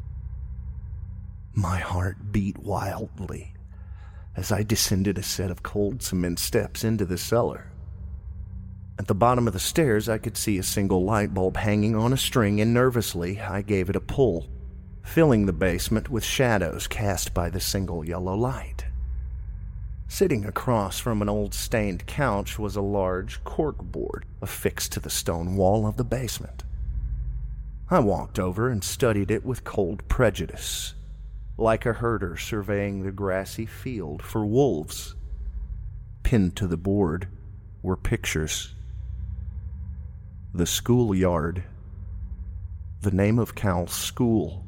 My heart beat wildly as I descended a set of cold cement steps into the cellar. At the bottom of the stairs, I could see a single light bulb hanging on a string, and nervously, I gave it a pull, filling the basement with shadows cast by the single yellow light. Sitting across from an old stained couch was a large corkboard affixed to the stone wall of the basement. I walked over and studied it with cold prejudice, like a herder surveying the grassy field for wolves. Pinned to the board were pictures. The schoolyard, the name of Cal's school.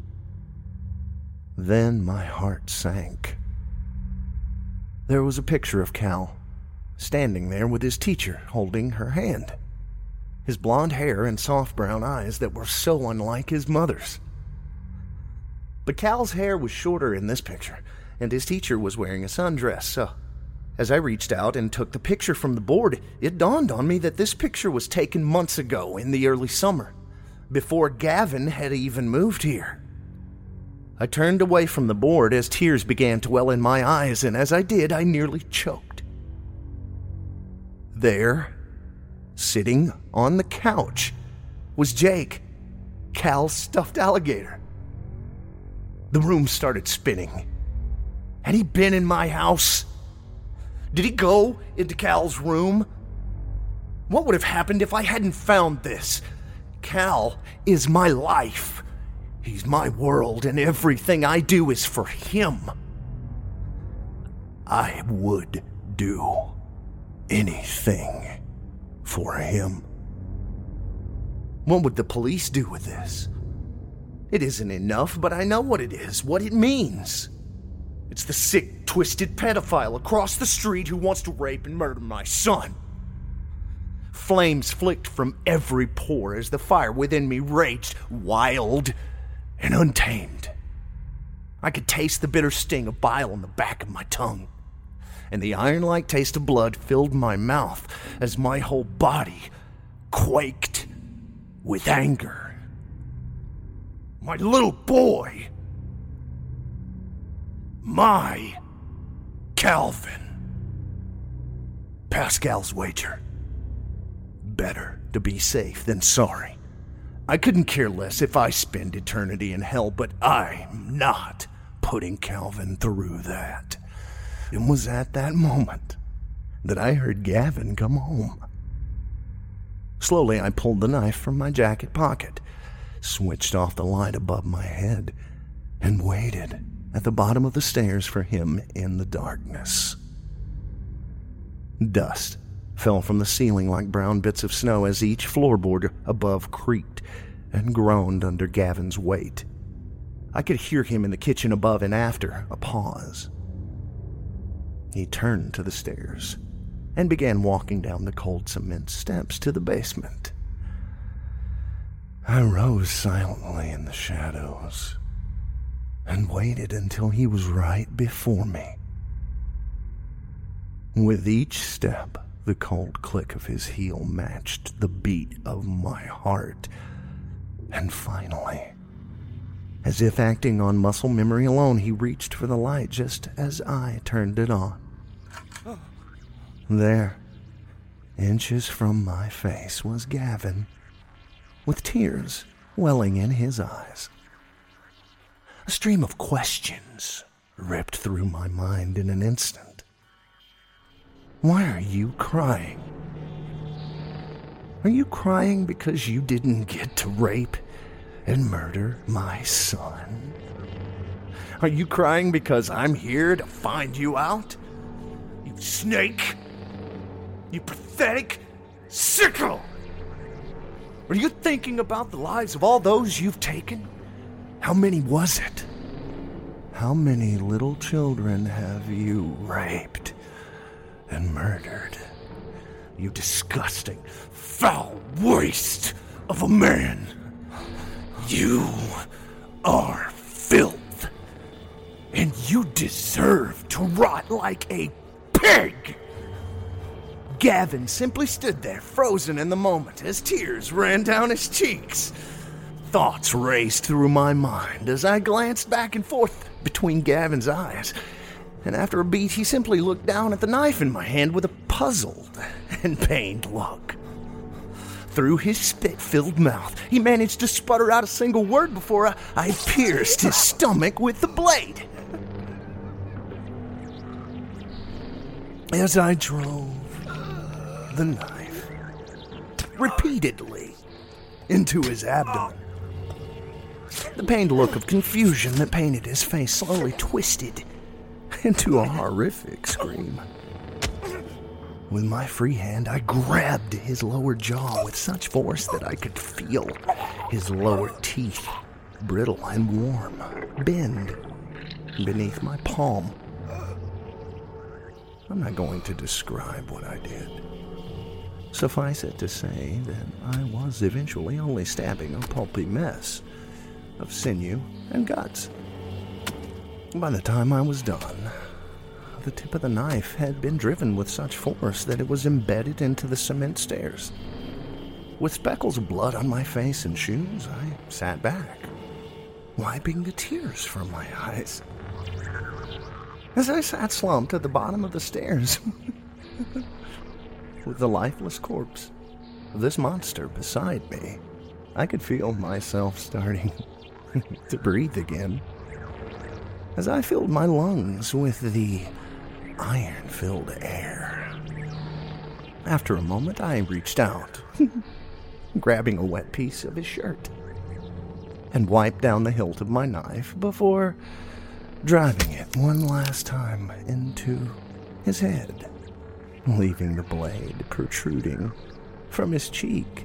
Then my heart sank. There was a picture of Cal, standing there with his teacher holding her hand. His blonde hair and soft brown eyes that were so unlike his mother's. But Cal's hair was shorter in this picture, and his teacher was wearing a sundress, so as I reached out and took the picture from the board, it dawned on me that this picture was taken months ago in the early summer, before Gavin had even moved here. I turned away from the board as tears began to well in my eyes, and as I did, I nearly choked. There, sitting on the couch, was Jake, Cal's stuffed alligator. The room started spinning. Had he been in my house? Did he go into Cal's room? What would have happened if I hadn't found this? Cal is my life. He's my world, and everything I do is for him. I would do anything for him. What would the police do with this? It isn't enough, but I know what it is, what it means. It's the sick, twisted pedophile across the street who wants to rape and murder my son. Flames flicked from every pore as the fire within me raged, wild and untamed. I could taste the bitter sting of bile on the back of my tongue, and the iron-like taste of blood filled my mouth as my whole body quaked with anger. My little boy. My Calvin. Pascal's wager. Better to be safe than sorry. I couldn't care less if I spend eternity in hell, but I'm not putting Calvin through that. It was at that moment that I heard Gavin come home. Slowly, I pulled the knife from my jacket pocket, switched off the light above my head, and waited at the bottom of the stairs for him in the darkness. Dust fell from the ceiling like brown bits of snow as each floorboard above creaked and groaned under Gavin's weight. I could hear him in the kitchen above, and after a pause, he turned to the stairs and began walking down the cold cement steps to the basement. I rose silently in the shadows and waited until he was right before me. With each step, the cold click of his heel matched the beat of my heart. And finally, as if acting on muscle memory alone, he reached for the light just as I turned it on. There, Inches from my face was Gavin, with tears welling in his eyes. A stream of questions ripped through my mind in an instant. Why are you crying? Are you crying because you didn't get to rape and murder my son? Are you crying because I'm here to find you out? You snake! You pathetic sickle! Are you thinking about the lives of all those you've taken? How many was it? How many little children have you raped and murdered? You disgusting, foul waste of a man. You are filth, and you deserve to rot like a pig. Gavin simply stood there, frozen in the moment, as tears ran down his cheeks. Thoughts raced through my mind as I glanced back and forth between Gavin's eyes, and after a beat, he simply looked down at the knife in my hand with a puzzled and pained look. Through his spit-filled mouth, he managed to sputter out a single word before I, I pierced his stomach with the blade. As I drove the knife repeatedly into his abdomen, the pained look of confusion that painted his face slowly twisted into a horrific scream. With my free hand, I grabbed his lower jaw with such force that I could feel his lower teeth, brittle and warm, bend beneath my palm. I'm not going to describe what I did. Suffice it to say that I was eventually only stabbing a pulpy mess of sinew and guts. By the time I was done, the tip of the knife had been driven with such force that it was embedded into the cement stairs. With speckles of blood on my face and shoes, I sat back, wiping the tears from my eyes. As I sat slumped at the bottom of the stairs, with the lifeless corpse of this monster beside me, I could feel myself starting to breathe again, as I filled my lungs with the iron-filled air. After a moment, I reached out, grabbing a wet piece of his shirt, and wiped down the hilt of my knife before driving it one last time into his head, leaving the blade protruding from his cheek,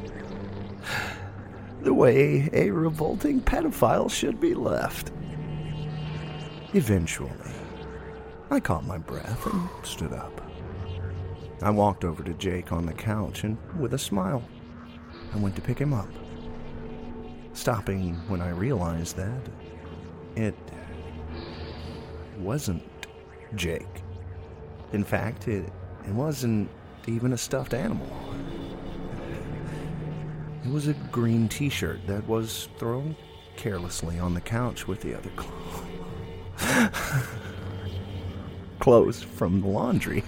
the way a revolting pedophile should be left. Eventually, I caught my breath and stood up. I walked over to Jake on the couch, and with a smile, I went to pick him up, stopping when I realized that it wasn't Jake. In fact, it, it wasn't even a stuffed animal. It was a green t-shirt that was thrown carelessly on the couch with the other clothes. Clothes from the laundry.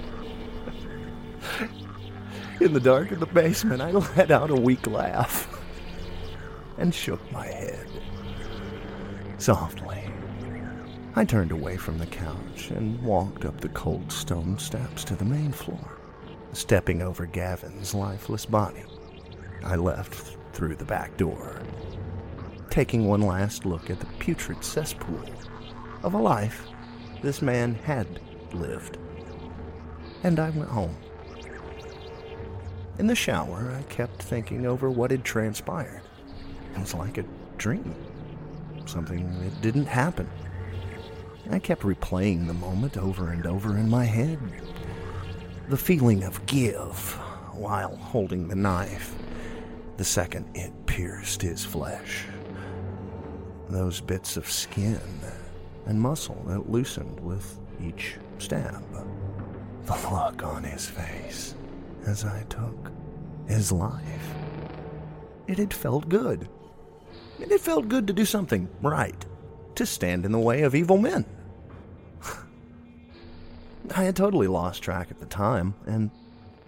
In the dark of the basement, I let out a weak laugh and shook my head. Softly, I turned away from the couch and walked up the cold stone steps to the main floor. Stepping over Gavin's lifeless body, I left through the back door, taking one last look at the putrid cesspool of a life this man had lived. And I went home. In the shower, I kept thinking over what had transpired. It was like a dream, something that didn't happen. I kept replaying the moment over and over in my head. The feeling of give while holding the knife, the second it pierced his flesh. Those bits of skin and muscle that loosened with each stab. The look on his face as I took his life. It had felt good. It had felt good to do something right, to stand in the way of evil men. I had totally lost track at the time, and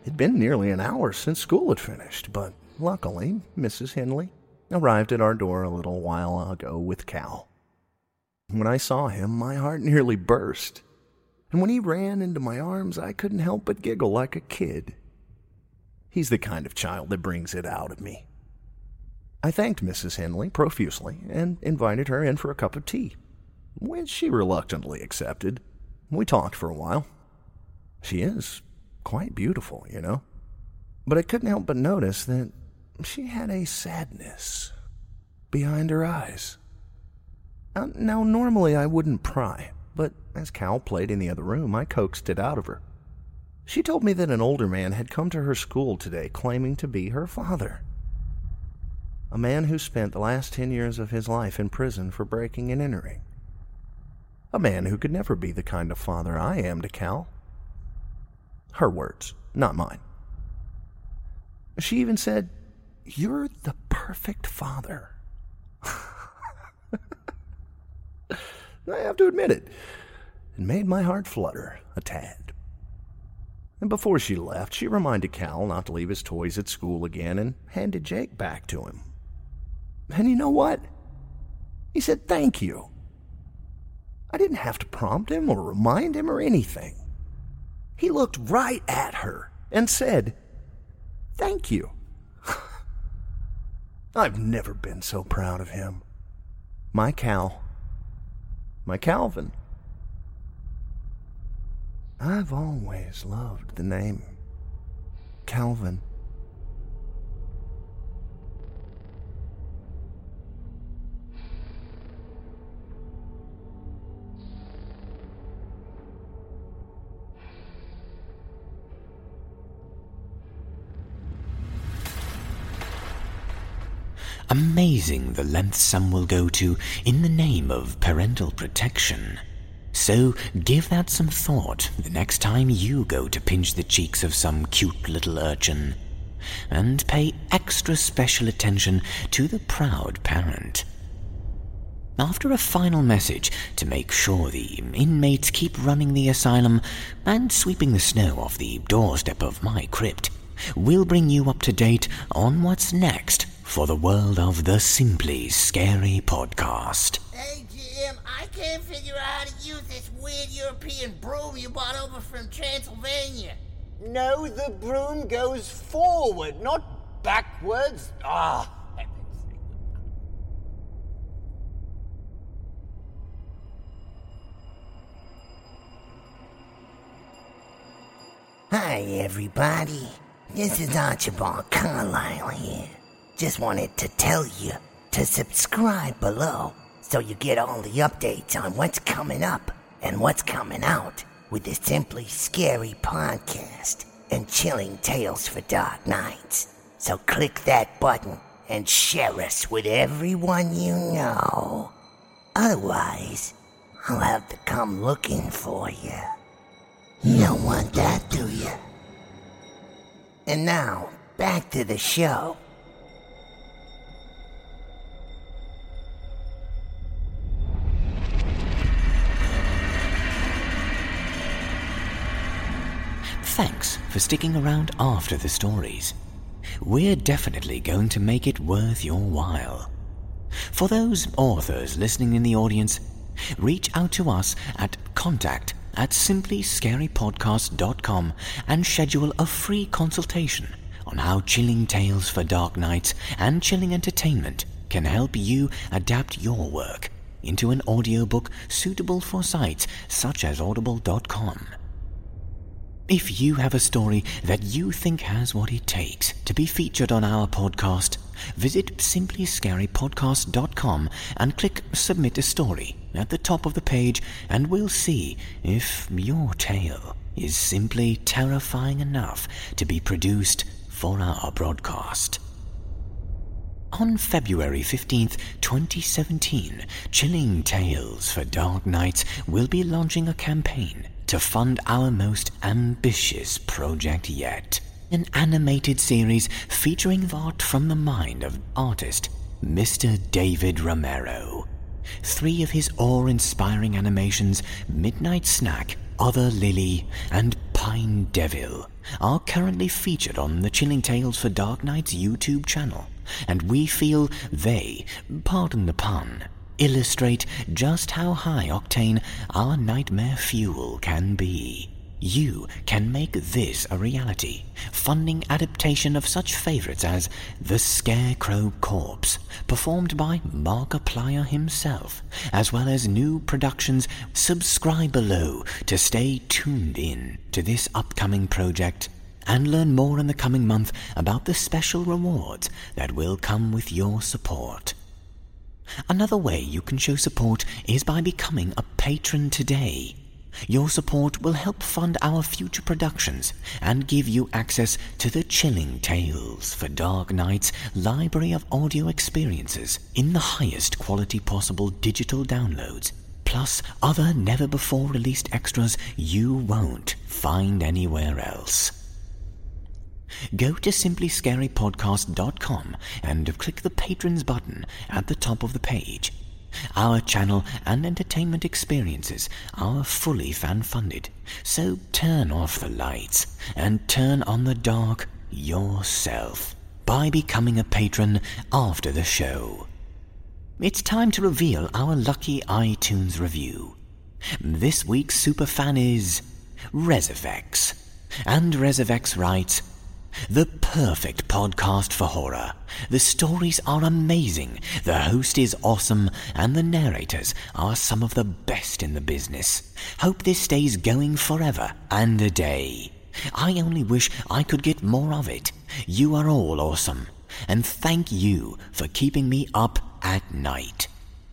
It'd been nearly an hour since school had finished, but luckily, Missus Henley arrived at our door a little while ago with Cal. When I saw him, my heart nearly burst, and when he ran into my arms, I couldn't help but giggle like a kid. He's the kind of child that brings it out of me. I thanked Missus Henley profusely and invited her in for a cup of tea, which she reluctantly accepted. We talked for a while. She is quite beautiful, you know, but I couldn't help but notice that she had a sadness behind her eyes. Uh, now, normally I wouldn't pry, but as Cal played in the other room, I coaxed it out of her. She told me that an older man had come to her school today claiming to be her father. A man who spent the last ten years of his life in prison for breaking and entering. A man who could never be the kind of father I am to Cal. Her words, not mine. She even said, "You're the perfect father." I have to admit it, it made my heart flutter a tad. And before she left, she reminded Cal not to leave his toys at school again and handed Jake back to him. And you know what? He said thank you. I didn't have to prompt him or remind him or anything. He looked right at her and said, "Thank you." I've never been so proud of him. My Cal. My Calvin. I've always loved the name Calvin. Amazing the lengths some will go to in the name of parental protection. So give that some thought the next time you go to pinch the cheeks of some cute little urchin. And pay extra special attention to the proud parent. After a final message to make sure the inmates keep running the asylum and sweeping the snow off the doorstep of my crypt, we'll bring you up to date on what's next for the world of the Simply Scary podcast. Hey, Jim, I can't figure out how to use this weird European broom you brought over from Transylvania. No, the broom goes forward, not backwards. Ah, heaven's sake. Hi, everybody. This is Archibald Carlisle here. Just wanted to tell you to subscribe below so you get all the updates on what's coming up and what's coming out with the Simply Scary podcast and Chilling Tales for Dark Nights. So click that button and share us with everyone you know. Otherwise, I'll have to come looking for you. You don't want that, do you? And now, back to the show. Thanks for sticking around after the stories. We're definitely going to make it worth your while. For those authors listening in the audience, reach out to us at contact at simply scary podcast dot com and schedule a free consultation on how Chilling Tales for Dark Nights and Chilling Entertainment can help you adapt your work into an audiobook suitable for sites such as audible dot com. If you have a story that you think has what it takes to be featured on our podcast, visit simply scary podcast dot com and click Submit a Story at the top of the page, and we'll see if your tale is simply terrifying enough to be produced for our broadcast. On February fifteenth, twenty seventeen, Chilling Tales for Dark Nights will be launching a campaign to fund our most ambitious project yet. An animated series featuring art from the mind of artist Mister David Romero. Three of his awe-inspiring animations, Midnight Snack, Other Lily, and Pine Devil are currently featured on the Chilling Tales for Dark Nights YouTube channel, and we feel they, pardon the pun, illustrate just how high octane our nightmare fuel can be. You can make this a reality, funding adaptation of such favorites as The Scarecrow Corpse, performed by Markiplier himself, as well as new productions. Subscribe below to stay tuned in to this upcoming project and learn more in the coming month about the special rewards that will come with your support. Another way you can show support is by becoming a patron today. Your support will help fund our future productions and give you access to the Chilling Tales for Dark Nights library of audio experiences in the highest quality possible digital downloads, plus other never-before-released extras you won't find anywhere else. Go to simply scary podcast dot com and click the Patrons button at the top of the page. Our channel and entertainment experiences are fully fan-funded, so turn off the lights and turn on the dark yourself by becoming a patron after the show. It's time to reveal our lucky iTunes review. This week's superfan is Reservex, and Reservex writes, "The perfect podcast for horror. The stories are amazing, the host is awesome, and the narrators are some of the best in the business. Hope this stays going forever and a day. I only wish I could get more of it. You are all awesome, and thank you for keeping me up at night."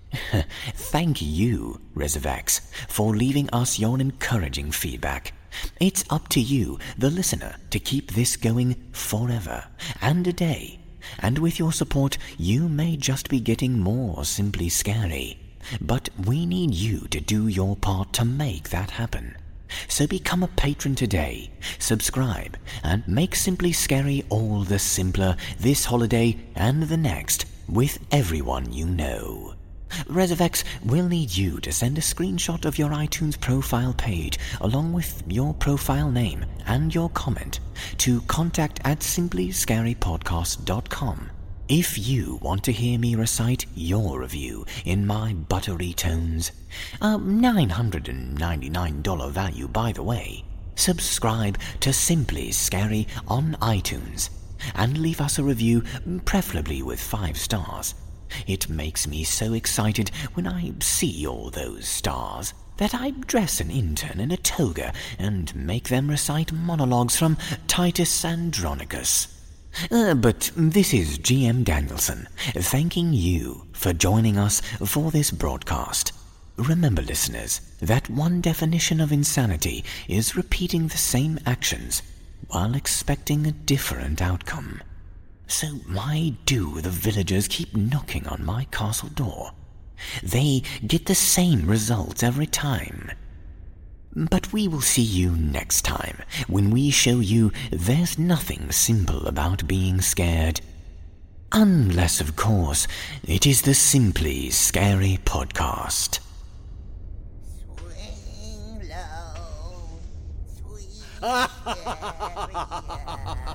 Thank you, Reservex, for leaving us your encouraging feedback. It's up to you, the listener, to keep this going forever and a day. And with your support, you may just be getting more Simply Scary. But we need you to do your part to make that happen. So become a patron today, subscribe, and make Simply Scary all the simpler this holiday and the next with everyone you know. Reservex will need you to send a screenshot of your iTunes profile page along with your profile name and your comment to contact at simply scary podcast dot com if you want to hear me recite your review in my buttery tones. A nine hundred ninety-nine dollars value, by the way. Subscribe to Simply Scary on iTunes and leave us a review, preferably with five stars. It makes me so excited when I see all those stars that I dress an intern in a toga and make them recite monologues from Titus Andronicus. Uh, but this is G M Danielson, thanking you for joining us for this broadcast. Remember, listeners, that one definition of insanity is repeating the same actions while expecting a different outcome. So why do the villagers keep knocking on my castle door? They get the same results every time. But we will see you next time when we show you there's nothing simple about being scared. Unless, of course, it is the Simply Scary Podcast. Swing low, sweet Scary.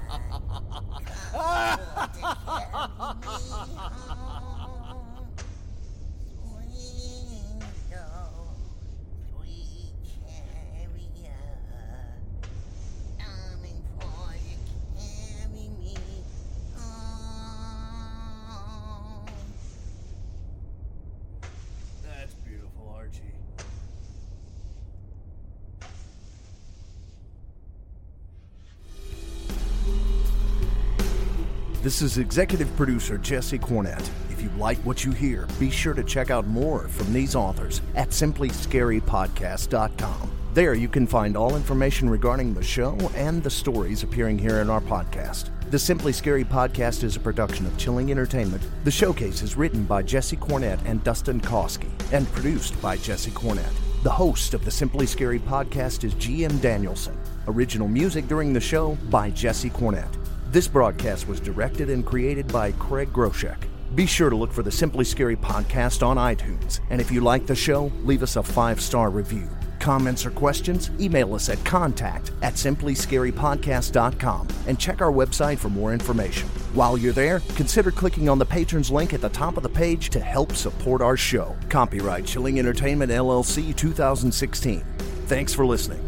That's beautiful, Archie. This is executive producer Jesse Cornett. If you like what you hear, be sure to check out more from these authors at simply scary podcast dot com. There you can find all information regarding the show and the stories appearing here in our podcast. The Simply Scary Podcast is a production of Chilling Entertainment. The Showcase is written by Jesse Cornett and Dustin Kosky and produced by Jesse Cornett. The host of the Simply Scary Podcast is G M Danielson. Original music during the show by Jesse Cornett. This broadcast was directed and created by Craig Groshek. Be sure to look for the Simply Scary Podcast on iTunes. And if you like the show, leave us a five-star review. comments, or questions, email us at contact at simply scary podcast dot com and check our website for more information. While you're there, consider clicking on the patrons link at the top of the page to help support our show. Copyright Chilling Entertainment, L L C, two thousand sixteen. Thanks for listening.